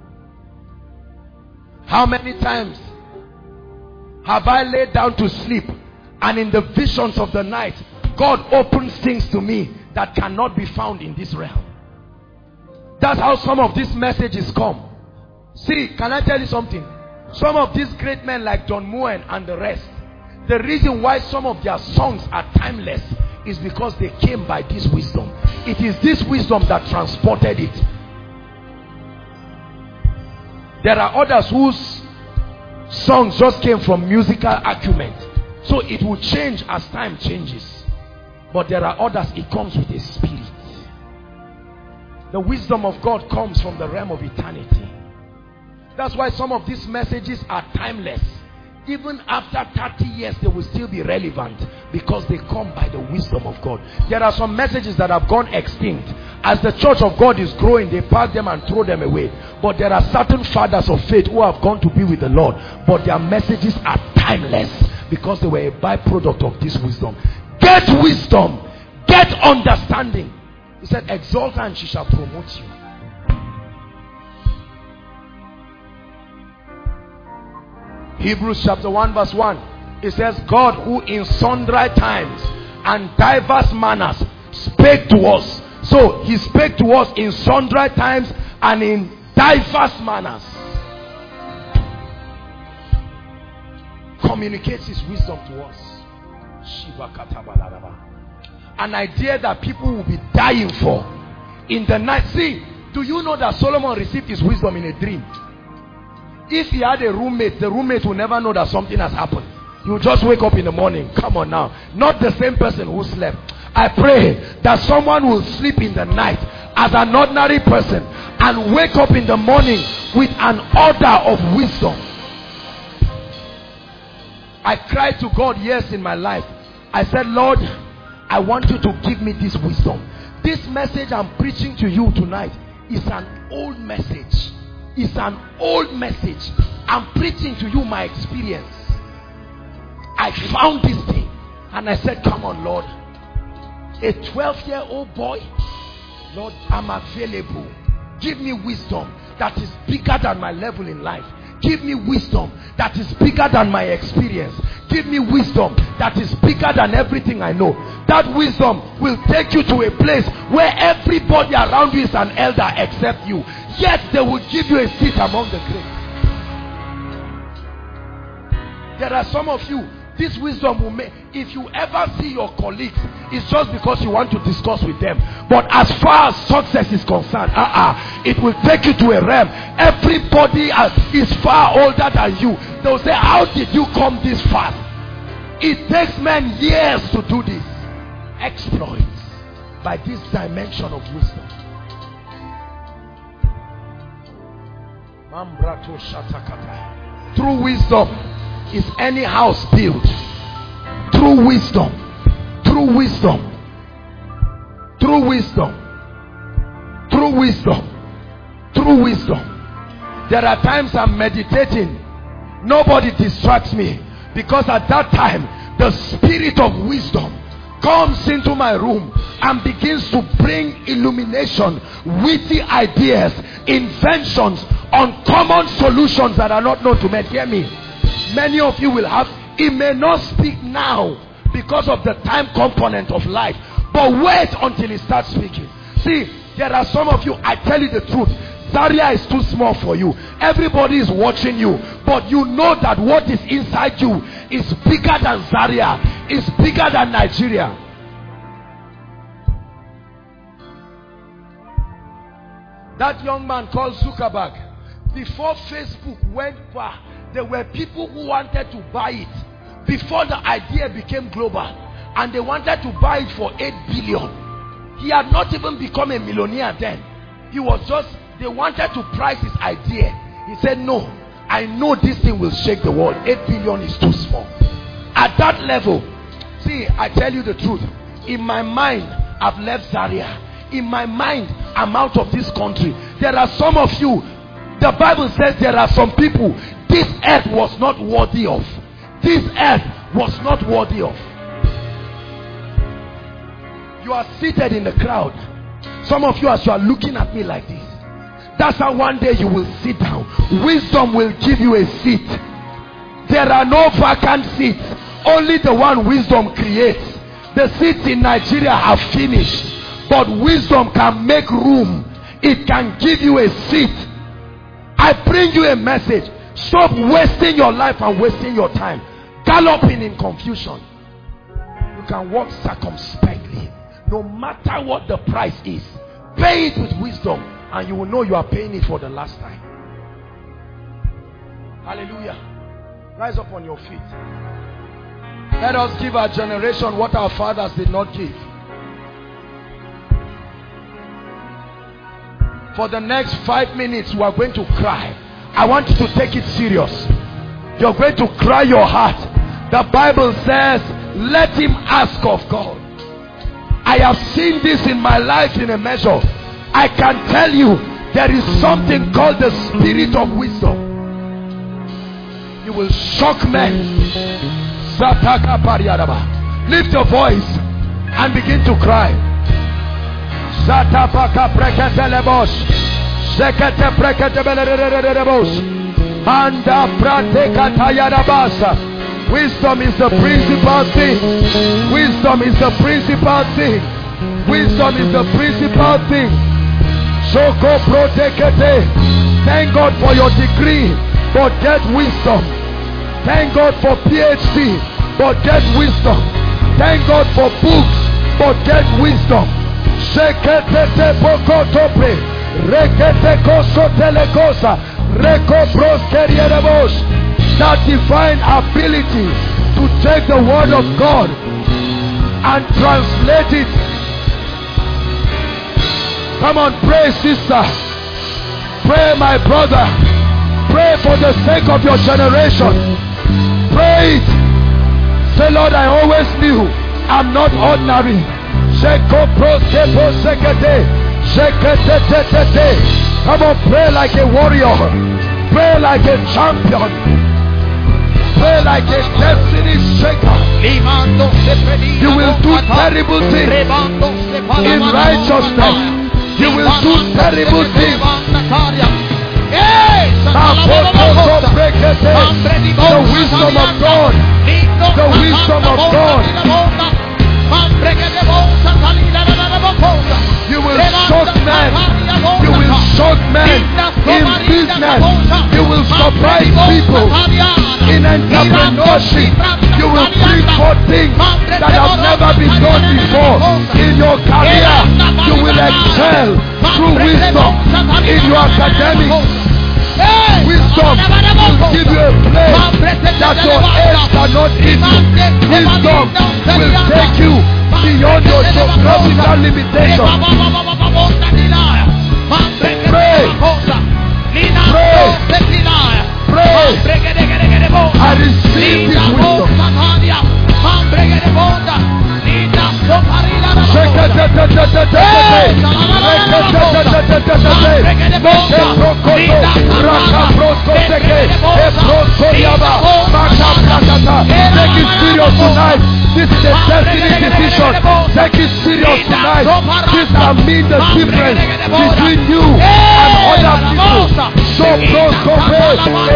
How many times have I laid down to sleep, and in the visions of the night, God opens things to me that cannot be found in this realm. That's how some of these messages come. See, can I tell you something? Some of these great men like Don Moen and the rest, the reason why some of their songs are timeless is because they came by this wisdom. It is this wisdom that transported it. There are others whose songs just came from musical acumen, so it will change as time changes. But there are others, it comes with a spirit. The wisdom of God comes from the realm of eternity. That's why some of these messages are timeless. Even after 30 years, they will still be relevant because they come by the wisdom of God. There are some messages that have gone extinct. As the church of God is growing, they pack them and throw them away. But there are certain fathers of faith who have gone to be with the Lord, but their messages are timeless because they were a byproduct of this wisdom. Get wisdom, get understanding. He said, exalt her and she shall promote you. Hebrews chapter 1 verse 1. It says, God who in sundry times and diverse manners spake to us. So he spake to us in sundry times and in diverse manners. Communicates his wisdom to us. An idea that people will be dying for in the night. See, do you know that Solomon received his wisdom in a dream? If he had a roommate, the roommate will never know that something has happened. You just wake up in the morning. Come on now. Not the same person who slept. I pray that someone will sleep in the night as an ordinary person and wake up in the morning with an order of wisdom. I cried to God years in my life. I said, Lord, I want you to give me this wisdom. This message I'm preaching to you tonight is an old message. It's an old message. I'm preaching to you my experience. I found this thing and I said, come on, Lord. A 12-year-old boy, Lord, I'm available. Give me wisdom that is bigger than my level in life. Give me wisdom that is bigger than my experience. Give me wisdom that is bigger than everything I know. That wisdom will take you to a place where everybody around you is an elder except you. Yet they will give you a seat among the great. There are some of you, this wisdom will make, if you ever see your colleagues, it's just because you want to discuss with them. But as far as success is concerned, it will take you to a realm. Everybody is far older than you. They'll say, how did you come this far? It takes men years to do this. Exploits by this dimension of wisdom. Through wisdom is any house built. Through wisdom. Through wisdom. Through wisdom. Through wisdom. Through wisdom. There are times I'm meditating. Nobody distracts me. Because at that time, the spirit of wisdom comes into my room and begins to bring illumination, witty ideas, inventions, uncommon solutions that are not known to men. Hear me. Many of you will have, it may not speak now because of the time component of life, but wait until it starts speaking. See, there are some of you, I tell you the truth, Zaria is too small for you. Everybody is watching you, but you know that what is inside you is bigger than Zaria, is bigger than Nigeria. That young man called Zuckerberg, before Facebook went far, there were people who wanted to buy it before the idea became global, and they wanted to buy it for 8 billion. He had not even become a millionaire then. He was just, they wanted to price his idea. He said, no, I know this thing will shake the world. 8 billion is too small. At that level, see, I tell you the truth, in my mind, I've left Zaria. In my mind, I'm out of this country. There are some of you, the Bible says there are some people this earth was not worthy of. This earth was not worthy of. You are seated in the crowd. Some of you, as you are looking at me like this, that's how one day you will sit down. Wisdom will give you a seat. There are no vacant seats. Only the one wisdom creates. The seats in Nigeria are finished, but wisdom can make room. It can give you a seat. I bring you a message. Stop wasting your life and wasting your time galloping in confusion. You can walk circumspectly, no matter what the price is. Pay it with wisdom, and you will know you are paying it for the last time. Hallelujah. Rise up on your feet. Let us give our generation what our fathers did not give. For the next 5 minutes, we are going to cry. I want you to take it serious. You're going to cry your heart. The Bible says, let him ask of God. I have seen this in my life in a measure. I can tell you, there is something called the spirit of wisdom. You will shock men. Lift your voice and begin to cry. Wisdom is the principal thing. Wisdom is the principal thing. Wisdom is the principal thing. Thank God for your degree, but get wisdom. Thank God for PhD, but get wisdom. Thank God for books, but get wisdom. That divine ability to take the word of God and translate it. Come on, pray, sister. Pray, my brother. Pray for the sake of your generation. Pray it. Say, Lord, I always knew I'm not ordinary. Come on, pray like a warrior. Pray like a champion. Pray like a destiny shaker. You will do terrible things in righteousness. You will do terrible things. The wisdom of God. The wisdom of God. You will shock men. You will shock men in business. You will surprise people in entrepreneurship. You will bring forth things that have never been done before. In your career, you will excel through wisdom. In your academics, wisdom will give you a place that your age cannot hit you. Wisdom will take you beyond your geographical limitations. Pray. Pray. Pray. I receive this wisdom. Take it serious tonight. This is a destiny decision. Take it serious tonight. This can mean the difference between you and other people. So close, so close.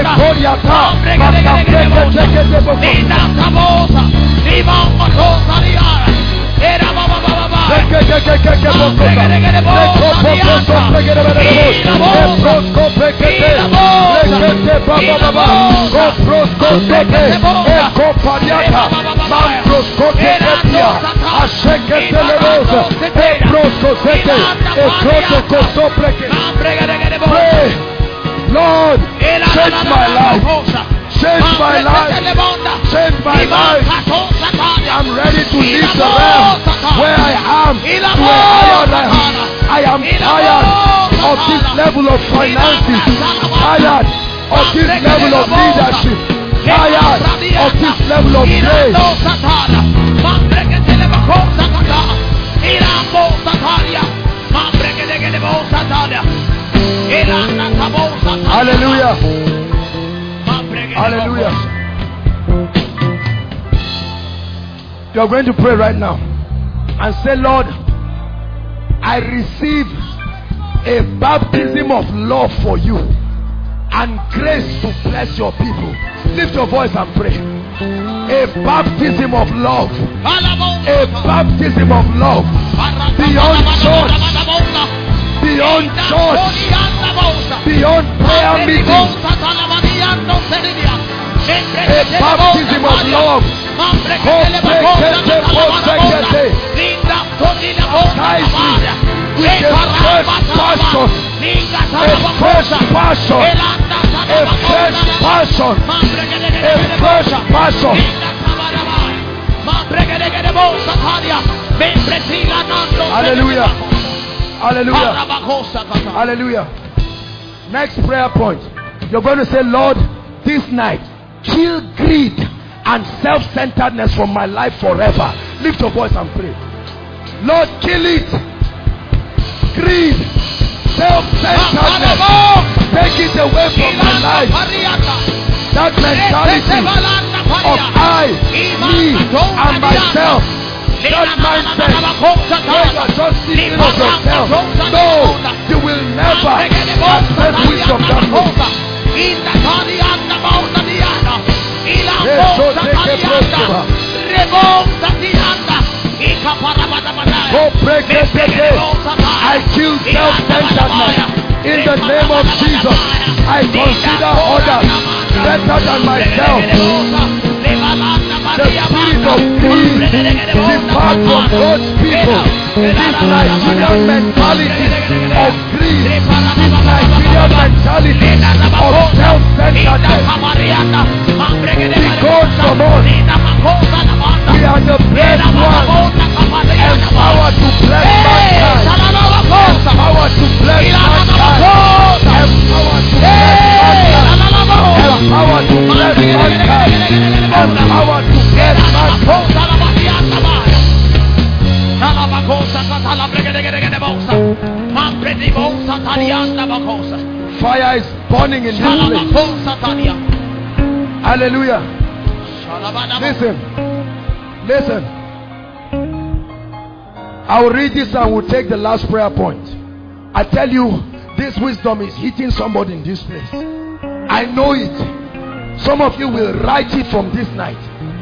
Lord, change my life. Change my life. Change my life. I'm ready to leave the realm where I am to a higher realm. I am tired of this level of finances. Tired of this level of leadership. Tired of this level of grace. Hallelujah. Hallelujah. You are going to pray right now and say, Lord, I receive a baptism of love for you and grace to bless your people. Lift your voice and pray. A baptism of love. A baptism of love beyond church, beyond church, beyond prayer meetings. A baptism of love. With a fresh passion, a fresh passion, a fresh passion, a fresh passion. Hallelujah. Hallelujah. Hallelujah. Next prayer point. You're going to say, Lord, this night, kill greed and self-centeredness from my life forever. Lift your voice and pray. Lord, kill it. Greed, self-centeredness, take it away from my life. That mentality of I, me, and myself. That mindset where you are just thinking of yourself. No, you will never access wisdom that way. I kill self-centeredness in the name of Jesus. I consider others better than myself. The spirit of greed depart from God's people. This Nigerian mentality of greed, this Nigerian mentality of self-centeredness, it goes from us. We are the blessed ones, empowered to bless mankind, empowered to bless mankind, empowered to bless mankind, empowered to bless mankind. Fire is burning in this place. Hallelujah. Listen. I will read this and we'll take the last prayer point. I tell you, this wisdom is hitting somebody in this place. I know it. Some of you will write it from this night.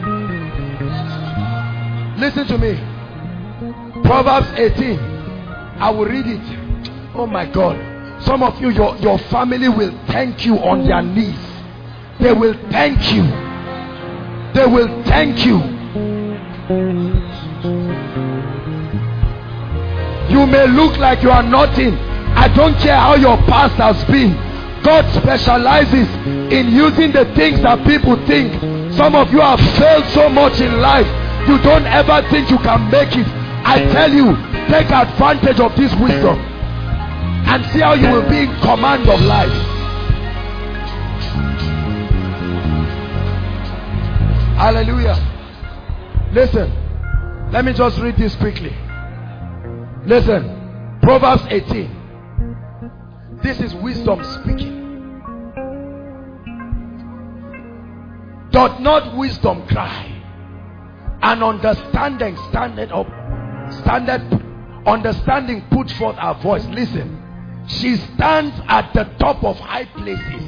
Listen to me. Proverbs 18. I will read it. Oh my God. Some of you, your family will thank you on their knees. They will thank you. They will thank you. You may look like you are nothing. I don't care how your past has been. God specializes in using the things that people think. Some of you have failed so much in life, you don't ever think you can make it. I tell you, take advantage of this wisdom and see how you will be in command of life. Hallelujah. Listen, let me just read this quickly. Listen, Proverbs 18. This is wisdom speaking. Doth not wisdom cry, and understanding understanding put forth her voice? Listen, she stands at the top of high places,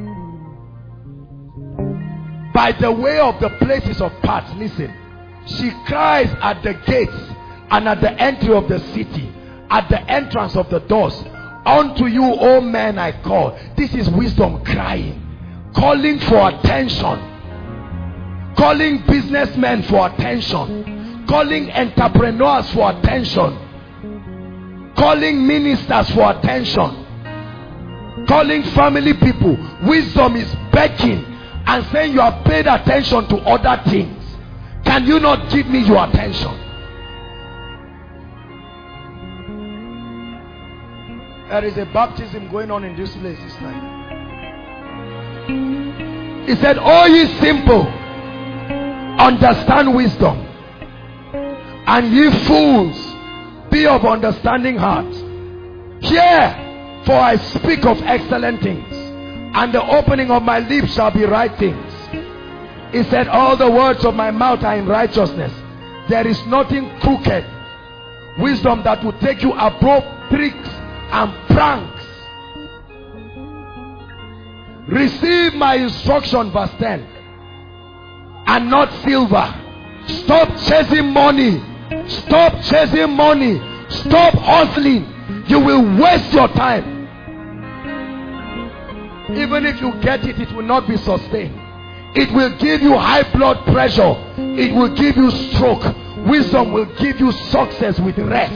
by the way of the places of paths. Listen, she cries at the gates and at the entry of the city, at the entrance of the doors. Unto you, O men, I call. This is wisdom crying, calling for attention, calling businessmen for attention, calling entrepreneurs for attention, calling ministers for attention, calling family people. Wisdom is begging and saying, you have paid attention to other things. Can you not give me your attention? There is a baptism going on in this place this night. He said, "O ye simple, understand wisdom, and ye fools, be of understanding heart. Hear, for I speak of excellent things, and the opening of my lips shall be right things." He said, all the words of my mouth are in righteousness. There is nothing crooked. Wisdom that will take you above tricks and pranks. Receive my instruction, verse 10, and not silver. Stop chasing money. Stop chasing money. Stop hustling You will waste your time. Even if you get it, it will not be sustained. It will give you high blood pressure. It will give you stroke. Wisdom will give you success with rest.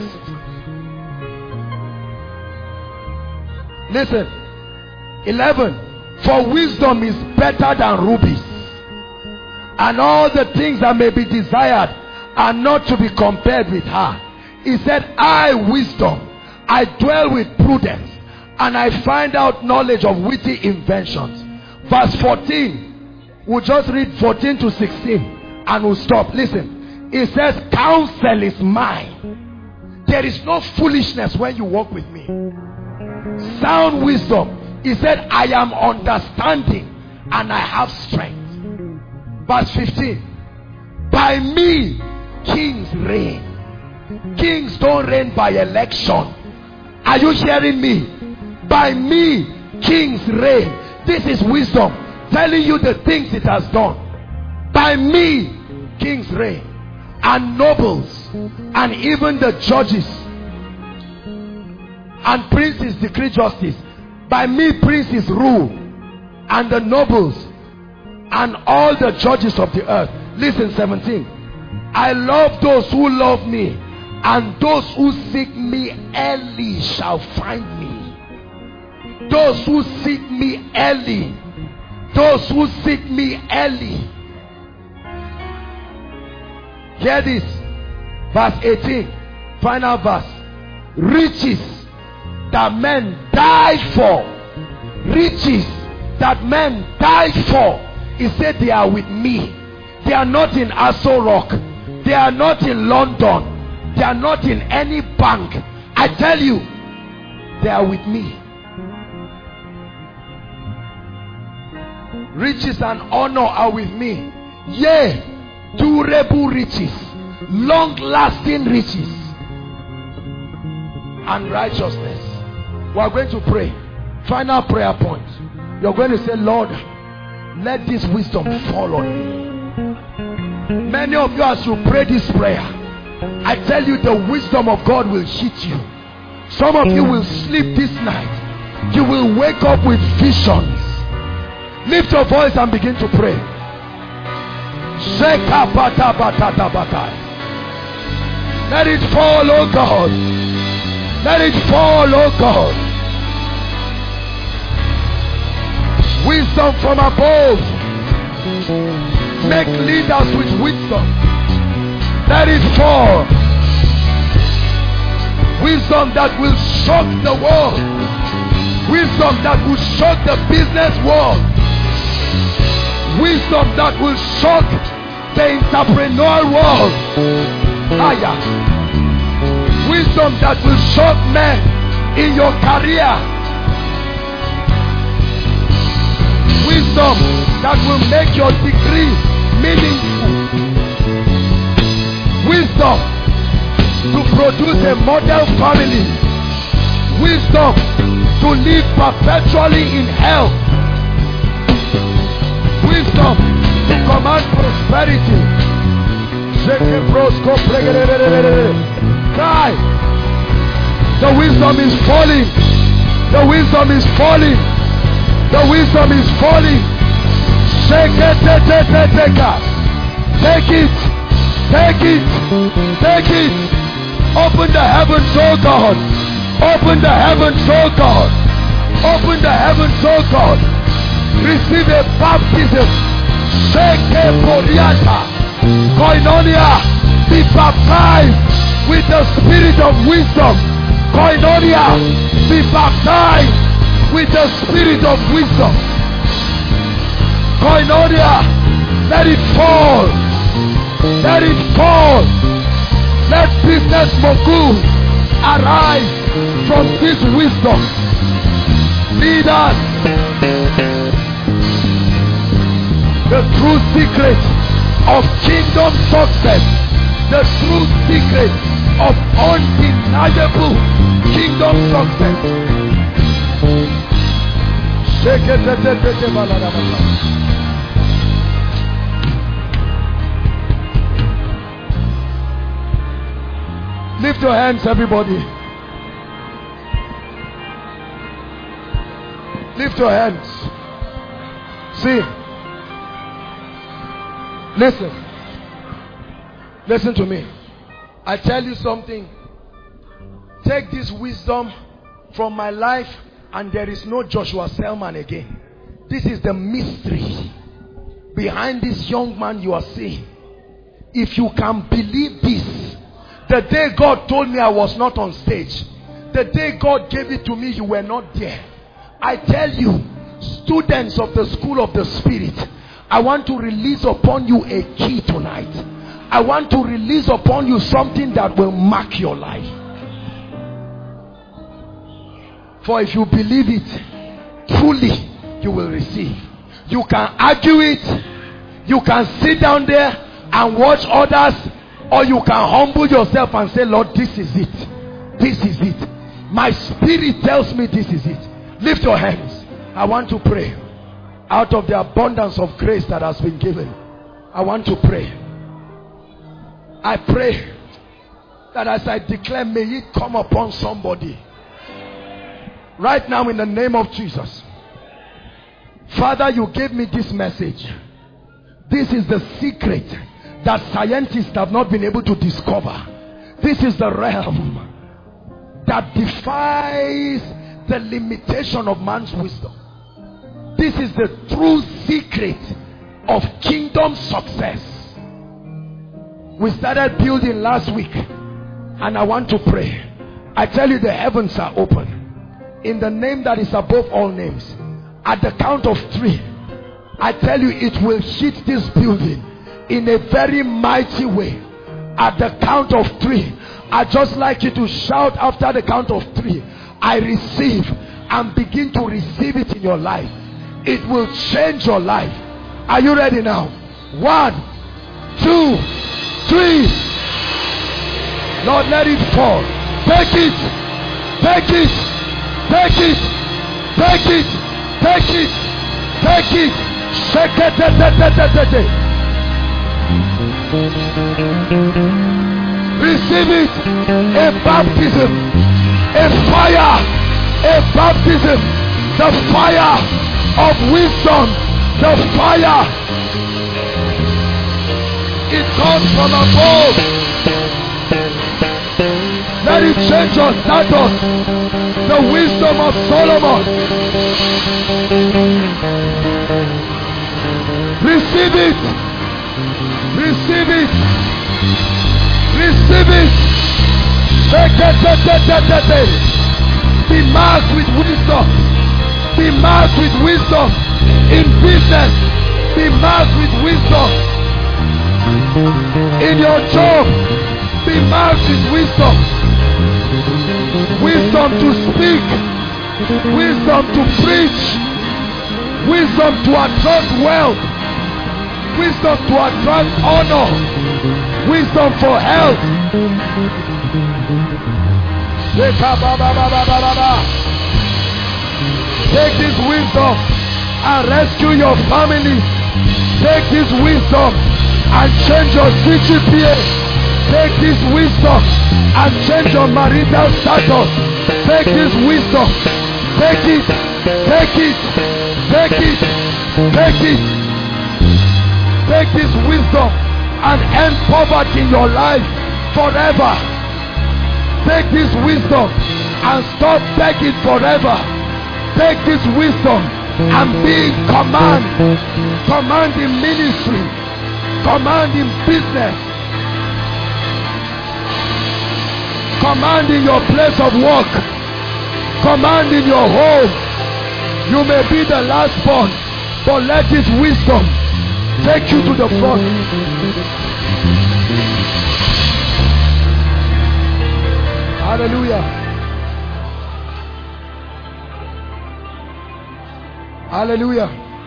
Listen. 11. For wisdom is better than rubies, and all the things that may be desired are not to be compared with her. He said, I, wisdom, I dwell with prudence, and I find out knowledge of witty inventions. Verse 14. We'll just read 14 to 16 and we'll stop. Listen. It says, counsel is mine. There is no foolishness when you walk with me. Sound wisdom. He said, I am understanding and I have strength. Verse 15. By me kings reign. Kings don't reign by election. Are you hearing me? By me kings reign. This is wisdom telling you the things it has done. By me kings reign, and nobles, and even the judges and princes decree justice. By me princes rule, and the nobles, and all the judges of the earth. Listen, 17. I love those who love me, and those who seek me early shall find me. Those who seek me early. Those who seek me early. Hear this. Verse 18. Final verse. Riches that men die for. Riches that men die for. He said they are with me. They are not in Aso Rock. They are not in London. They are not in any bank. I tell you, they are with me. Riches and honor are with me. Yea, durable riches, long-lasting riches, and righteousness. We are going to pray. Final prayer point. You are going to say, Lord, let this wisdom fall on me. Many of you, as you pray this prayer, I tell you, the wisdom of God will hit you. Some of you will sleep this night. You will wake up with visions. Lift your voice and begin to pray. Let it fall, oh God. Let it fall, oh God. Wisdom from above. Make leaders with wisdom. Let it fall. Wisdom that will shock the world. Wisdom that will shock the business world. Wisdom that will shock the entrepreneurial world. Wisdom that will shock men in your career. Wisdom that will make your degree meaningful. Wisdom to produce a model family. Wisdom to live perpetually in health. Wisdom to command prosperity. Cry. The wisdom is falling. The wisdom is falling. The wisdom is falling. Take it. Take it. Take it. Take it. Open the heavens, oh God. Open the heavens, oh God. Open the heavens, oh God. Receive a baptism. Sheke Poriata. Koinonia. Be baptized with the spirit of wisdom. Koinonia. Be baptized with the spirit of wisdom. Koinonia. Let it fall. Let it fall. Let business mogul arise from this wisdom. Lead us. The true secret of kingdom success. The true secret of undeniable kingdom success. Lift your hands, everybody. Lift your hands. See. Listen to me. I tell you something. Take this wisdom from my life, and there is no Joshua Selman again. This is the mystery behind this young man you are seeing. If you can believe this, the day God told me I was not on stage, the day God gave it to me, you were not there. I tell you, students of the school of the Spirit, I want to release upon you a key tonight. I want to release upon you something that will mark your life. For if you believe it, truly you will receive. You can argue it, you can sit down there and watch others, or you can humble yourself and say, Lord, this is it. This is it. My spirit tells me this is it. Lift your hands. I want to pray. Out of the abundance of grace that has been given, I want to pray. I pray that as I declare, may it come upon somebody right now in the name of Jesus. Father, you gave me this message. This is the secret that scientists have not been able to discover. This is the realm that defies the limitation of man's wisdom. This is the true secret of kingdom success. We started building last week, and I want to pray. I tell you, the heavens are open in the name that is above all names. At the count of 3, I tell you, it will hit this building in a very mighty way. At the count of 3, I just like you to shout after the count of 3, I receive, and begin to receive it in your life. It will change your life. Are you ready now? 1, 2, 3. Lord, let it fall. Take it. Take it. Take it. Take it. Take it. Take it. Shake it. Receive it. A baptism. A fire. A baptism. The fire of wisdom. The fire. It comes from above. Let it change your status. The wisdom of Solomon. Receive it. Receive it. Receive it. Be marked with wisdom. Be marked with wisdom. In business, be marked with wisdom. In your job, be marked with wisdom. Wisdom to speak. Wisdom to preach. Wisdom to attract wealth. Wisdom to attract honor. Wisdom for health. Take this wisdom and rescue your family. Take this wisdom and change your CGPA. Take this wisdom and change your marital status. Take this wisdom. Take it. Take it. Take it. Take it. Take this wisdom and end poverty in your life forever. Take this wisdom and stop begging forever. Take this wisdom and be in command. Command in ministry. Command in business. Command in your place of work. Command in your home. You may be the last born, but let this wisdom take you to the front. Hallelujah. Hallelujah.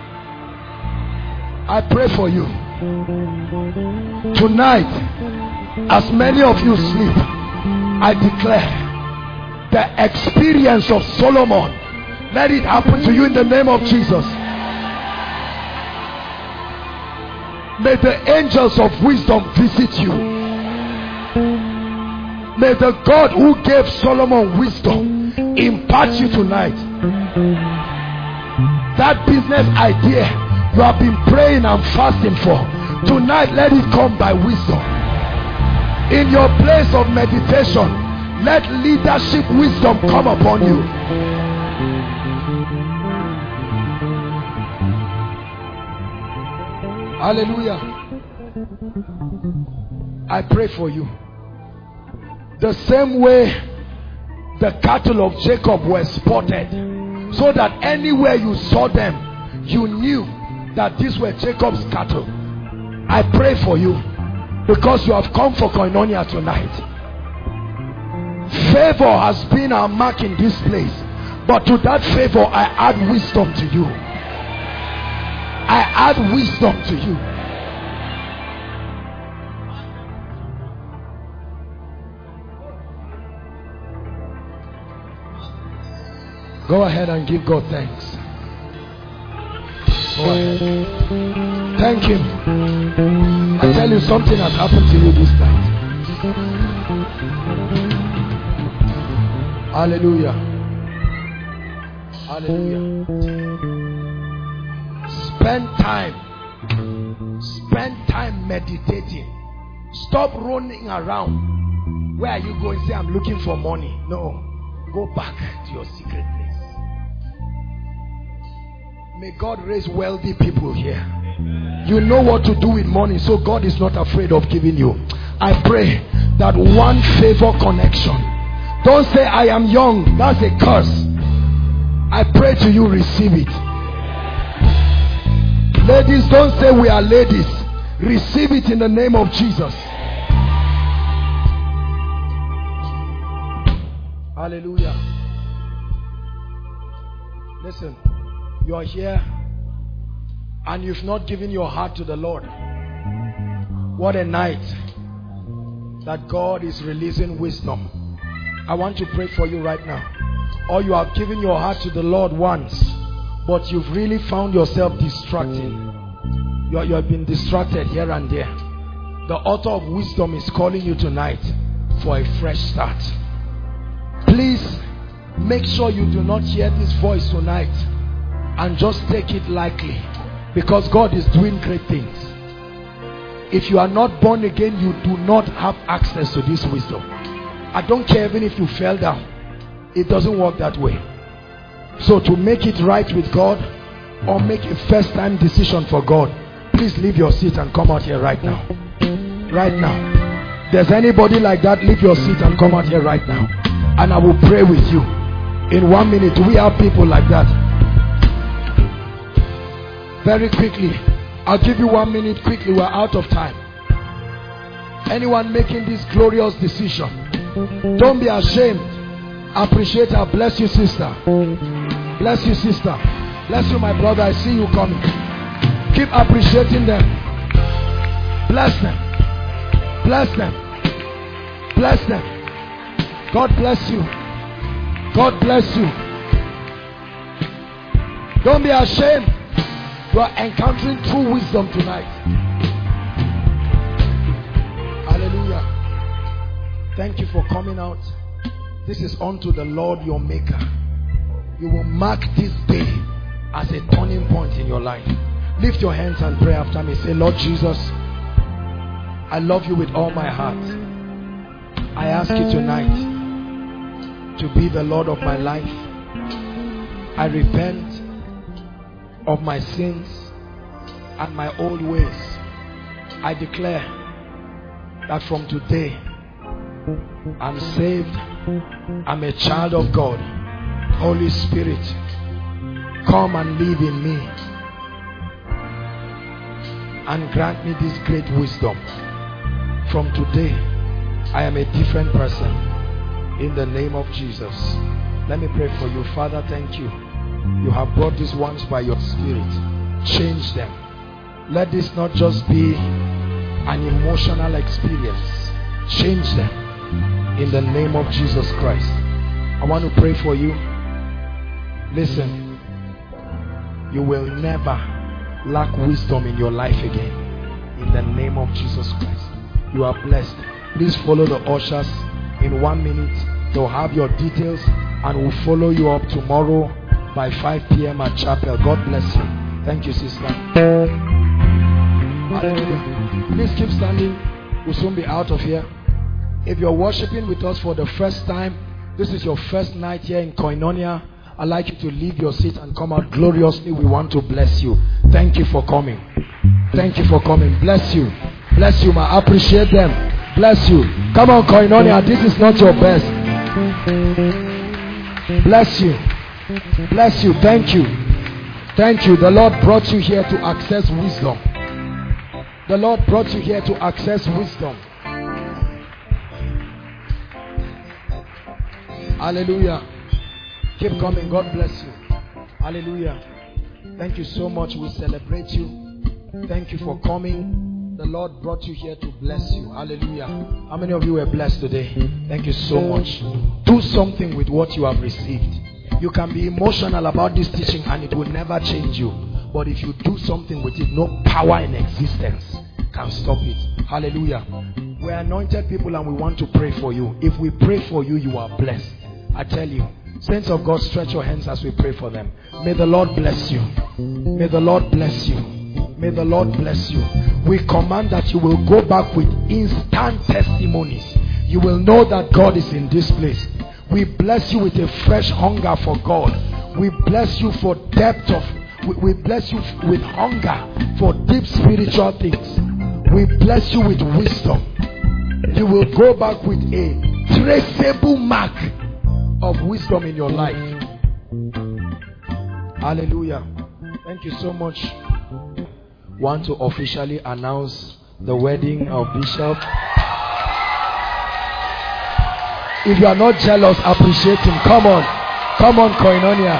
I pray for you. Tonight, as many of you sleep, I declare the experience of Solomon, let it happen to you in the name of Jesus. May the angels of wisdom visit you. May the God who gave Solomon wisdom impart you tonight. That business idea you have been praying and fasting for, tonight let it come by wisdom. In your place of meditation, let leadership wisdom come upon you. Hallelujah. I pray for you. The same way the cattle of Jacob were spotted, so that anywhere you saw them, you knew that these were Jacob's cattle. I pray for you, because you have come for koinonia tonight. Favor has been our mark in this place, but to that favor I add wisdom to you. I add wisdom to you. Go ahead and give God thanks. Go ahead. Thank Him. I tell you, something has happened to you this night. Hallelujah. Hallelujah. Spend time meditating. Stop running around. Where are you going? Say, I'm looking for money. No. Go back to your secret place. May God raise wealthy people here. You know what to do with money, so God is not afraid of giving you. I pray that one favor connection. Don't say, I am young. That's a curse. I pray to you, receive it. Ladies, don't say we are ladies. Receive it in the name of Jesus. Hallelujah. Listen, you are here and you've not given your heart to the Lord. What a night that God is releasing wisdom. I want to pray for you right now. Or you have given your heart to the Lord once, but you've really found yourself distracting. You have been distracted here and there. The author of wisdom is calling you tonight for a fresh start. Please make sure you do not hear this voice tonight and just take it lightly, because God is doing great things. If you are not born again, you do not have access to this wisdom. I don't care even if you fell down. It doesn't work that way. So to make it right with God, or make a first time decision for God, please leave your seat and come out here right now. Right now. There's anybody like that? Leave your seat and come out here right now, and I will pray with you in 1 minute. Do we have people like that? Very quickly. I'll give you 1 minute quickly. We're out of time. Anyone making this glorious decision, don't be ashamed. Appreciate her. Bless you, sister. Bless you, sister. Bless you, my brother. I see you coming. Keep appreciating them. Bless them. Bless them. Bless them. God bless you. God bless you. Don't be ashamed. You are encountering true wisdom tonight. Hallelujah. Thank you for coming out. This is unto the Lord your Maker. You will mark this day as a turning point in your life. Lift your hands and pray after me. Say, Lord Jesus, I love you with all my heart. I ask you tonight to be the Lord of my life. I repent of my sins and my old ways. I declare that from today I'm saved. I'm a child of God. Holy Spirit, come and live in me and grant me this great wisdom. From today I am a different person in the name of Jesus. Let me pray for you. Father, thank you. You have brought these ones by your Spirit. Change them. Let this not just be an emotional experience. Change them in the name of Jesus Christ. I want to pray for you. Listen, you will never lack wisdom in your life again. In the name of Jesus Christ. You are blessed. Please follow the ushers. In 1 minute, they'll have your details and will follow you up tomorrow by 5 p.m. at chapel. God bless you. Thank you, sister. Hallelujah. Please keep standing. We'll soon be out of here. If you're worshiping with us for the first time, this is your first night here in Koinonia, I'd like you to leave your seat and come out gloriously. We want to bless you. Thank you for coming. Thank you for coming. Bless you. Bless you, ma. Appreciate them. Bless you. Come on, Koinonia. This is not your best. Bless you. Bless you. Thank you. Thank you. The Lord brought you here to access wisdom. The Lord brought you here to access wisdom. Hallelujah. Keep coming. God bless you. Hallelujah. Thank you so much. We celebrate you. Thank you for coming. The Lord brought you here to bless you. Hallelujah. How many of you were blessed today? Thank you so much. Do something with what you have received. You can be emotional about this teaching and it will never change you. But if you do something with it, no power in existence can stop it. Hallelujah. We're anointed people and we want to pray for you. If we pray for you, you are blessed. I tell you. Saints of God, stretch your hands as we pray for them. May the Lord bless you. May the Lord bless you. May the Lord bless you. We command that you will go back with instant testimonies. You will know that God is in this place. We bless you with a fresh hunger for God. We bless you for depth of, we bless you with hunger for deep spiritual things. We bless you with wisdom. You will go back with a traceable mark of wisdom in your life. Hallelujah. Thank you so much. Want to officially announce the wedding of Bishop. If you are not jealous, appreciate him. Come on. Come on, Koinonia.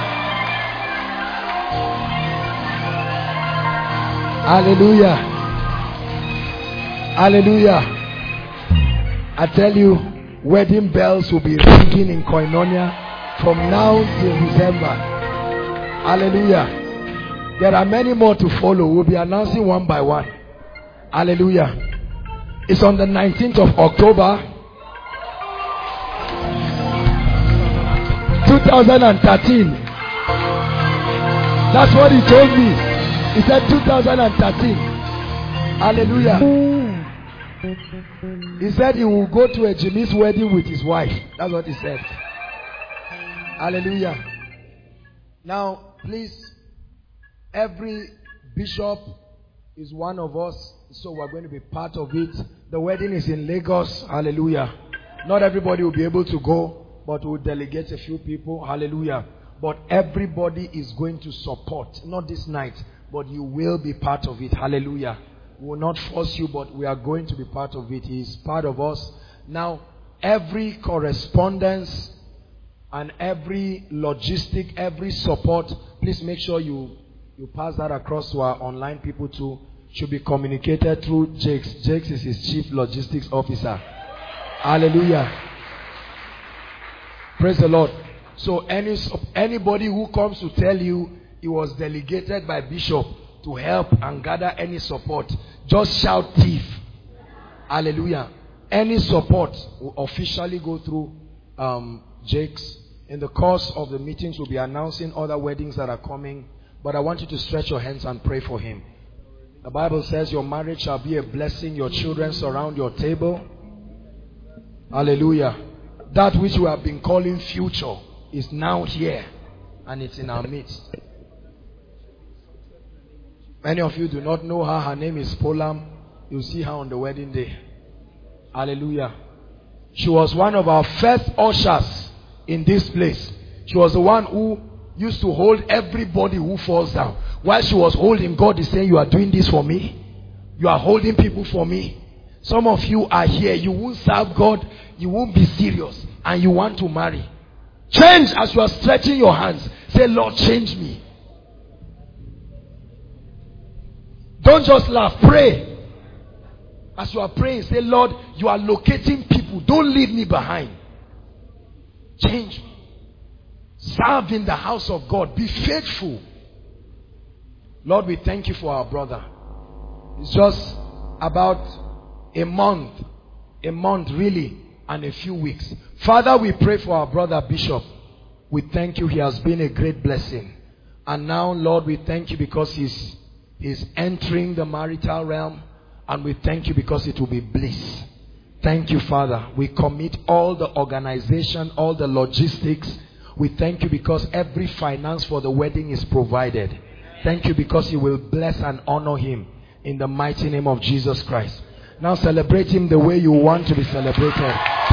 Hallelujah. Hallelujah. I tell you, wedding bells will be ringing in Koinonia from now till December. Hallelujah. There are many more to follow. We'll be announcing one by one. Hallelujah. It's on the 19th of October 2013. That's what he told me. He said 2013. Hallelujah. He said he will go to a Jimmy's wedding with his wife. That's what he said. Hallelujah. Now, please, every bishop is one of us, so we're going to be part of it. The wedding is in Lagos. Hallelujah. Not everybody will be able to go, but we'll delegate a few people. Hallelujah. But everybody is going to support. Not this night, but you will be part of it. Hallelujah. We will not force you, but we are going to be part of it. He is part of us. Now, every correspondence and every logistic, every support, please make sure you pass that across to our online people too. Should be communicated through Jakes. Jakes is his chief logistics officer. Hallelujah. Praise the Lord. So anybody who comes to tell you he was delegated by Bishop to help and gather any support, just shout thief. Hallelujah. Any support will officially go through Jakes. In the course of the meetings, we'll be announcing other weddings that are coming. But I want you to stretch your hands and pray for him. The Bible says your marriage shall be a blessing. Your children surround your table. Hallelujah. That which we have been calling future is now here. And it's in our midst. Many of you do not know her. Her name is Polam. You'll see her on the wedding day. Hallelujah. She was one of our first ushers in this place. She was the one who used to hold everybody who falls down. While she was holding, God is saying, you are doing this for me. You are holding people for me. Some of you are here. You won't serve God. You won't be serious. And you want to marry. Change as you are stretching your hands. Say, Lord, change me. Don't just laugh. Pray. As you are praying, say, Lord, you are locating people. Don't leave me behind. Change me. Serve in the house of God. Be faithful. Lord, we thank you for our brother. It's just about a month really, and a few weeks. Father, we pray for our brother Bishop. We thank you. He has been a great blessing. And now, Lord, we thank you because he's entering the marital realm. And we thank you because it will be bliss. Thank you, Father. We commit all the organization, all the logistics. We thank you because every finance for the wedding is provided. Thank you because you will bless and honor him in the mighty name of Jesus Christ. Now celebrate him the way you want to be celebrated.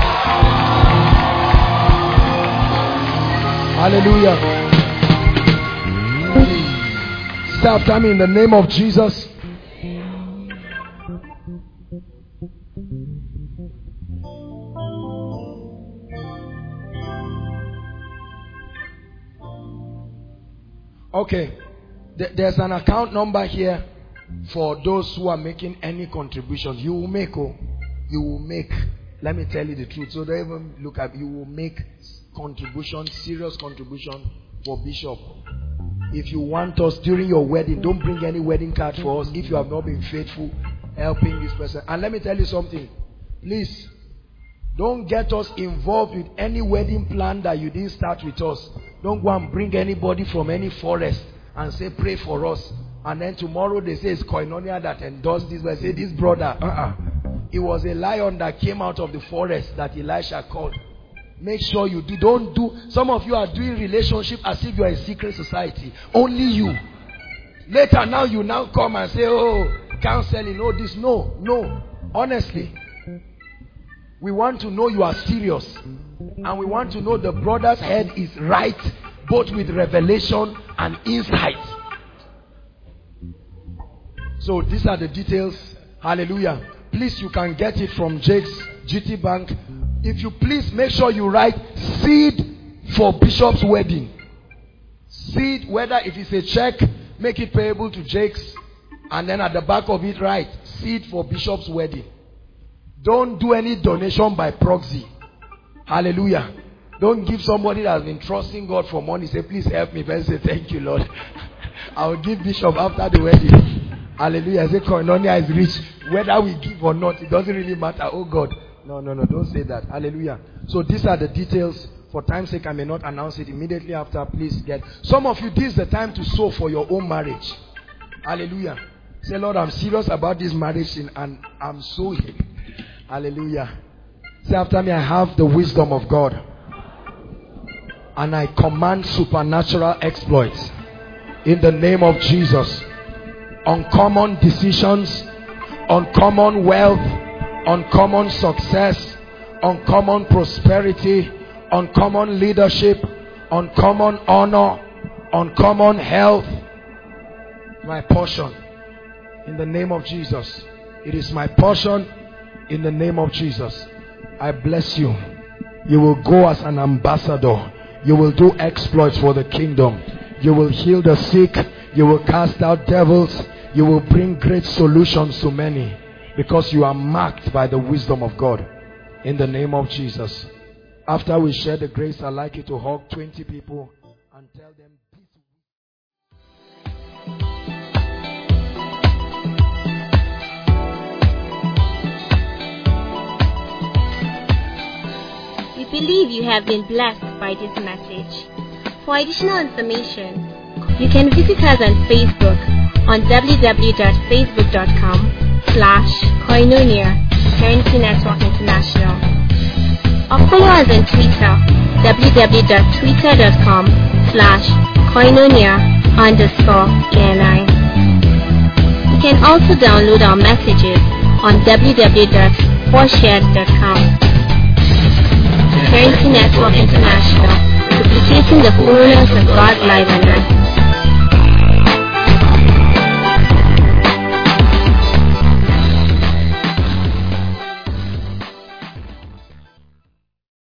Hallelujah. Say after me in the name of Jesus. Okay, there's an account number here for those who are making any contributions. You will make, let me tell you the truth. So don't even look at, you will make contribution, serious contribution for Bishop. If you want us during your wedding, don't bring any wedding card for us if you have not been faithful helping this person. And let me tell you something. Please, don't get us involved with any wedding plan that you didn't start with us. Don't go and bring anybody from any forest and say, pray for us. And then tomorrow they say it's Koinonia that endorsed this. But I say, this brother, it was a lion that came out of the forest that Elisha called. Make sure you do. Don't do. Some of you are doing relationship as if you are a secret society. Only you. Later now you now come and say, oh, counseling, oh this. No. Honestly. We want to know you are serious. And we want to know the brother's head is right, both with revelation and insight. So these are the details. Hallelujah. Please, you can get it from Jake's GT Bank. If you please make sure you write seed for Bishop's wedding. Seed, whether if it's a check, make it payable to Jake's. And then at the back of it write seed for Bishop's wedding. Don't do any donation by proxy. Hallelujah. Don't give somebody that has been trusting God for money. Say, please help me. Then say, thank you, Lord. I will give Bishop after the wedding. Hallelujah. Say, Koinonia is rich. Whether we give or not, it doesn't really matter. Oh God. No. Don't say that. Hallelujah. So these are the details. For time's sake, I may not announce it immediately after. Please get. Some of you, this is the time to sow for your own marriage. Hallelujah. Say, Lord, I'm serious about this marriage and I'm sowing. Hallelujah. Say after me, I have the wisdom of God. And I command supernatural exploits. In the name of Jesus. Uncommon decisions. Uncommon wealth. Uncommon success. Uncommon prosperity. Uncommon leadership. Uncommon honor. Uncommon health. My portion. In the name of Jesus. It is my portion. In the name of Jesus. I bless you. You will go as an ambassador. You will do exploits for the kingdom. You will heal the sick. You will cast out devils. You will bring great solutions to many. Because you are marked by the wisdom of God. In the name of Jesus. After we share the grace, I'd like you to hug 20 people and tell them this.
We believe you have been blessed by this message. For additional information, you can visit us on Facebook on www.facebook.com/Koinonia Eternity Network International, or follow us on Twitter www.twitter.com/Koinonia_ENI. You can also download our messages on www.forshared.com. Eternity Network International, duplicating the fullness of God's life on earth.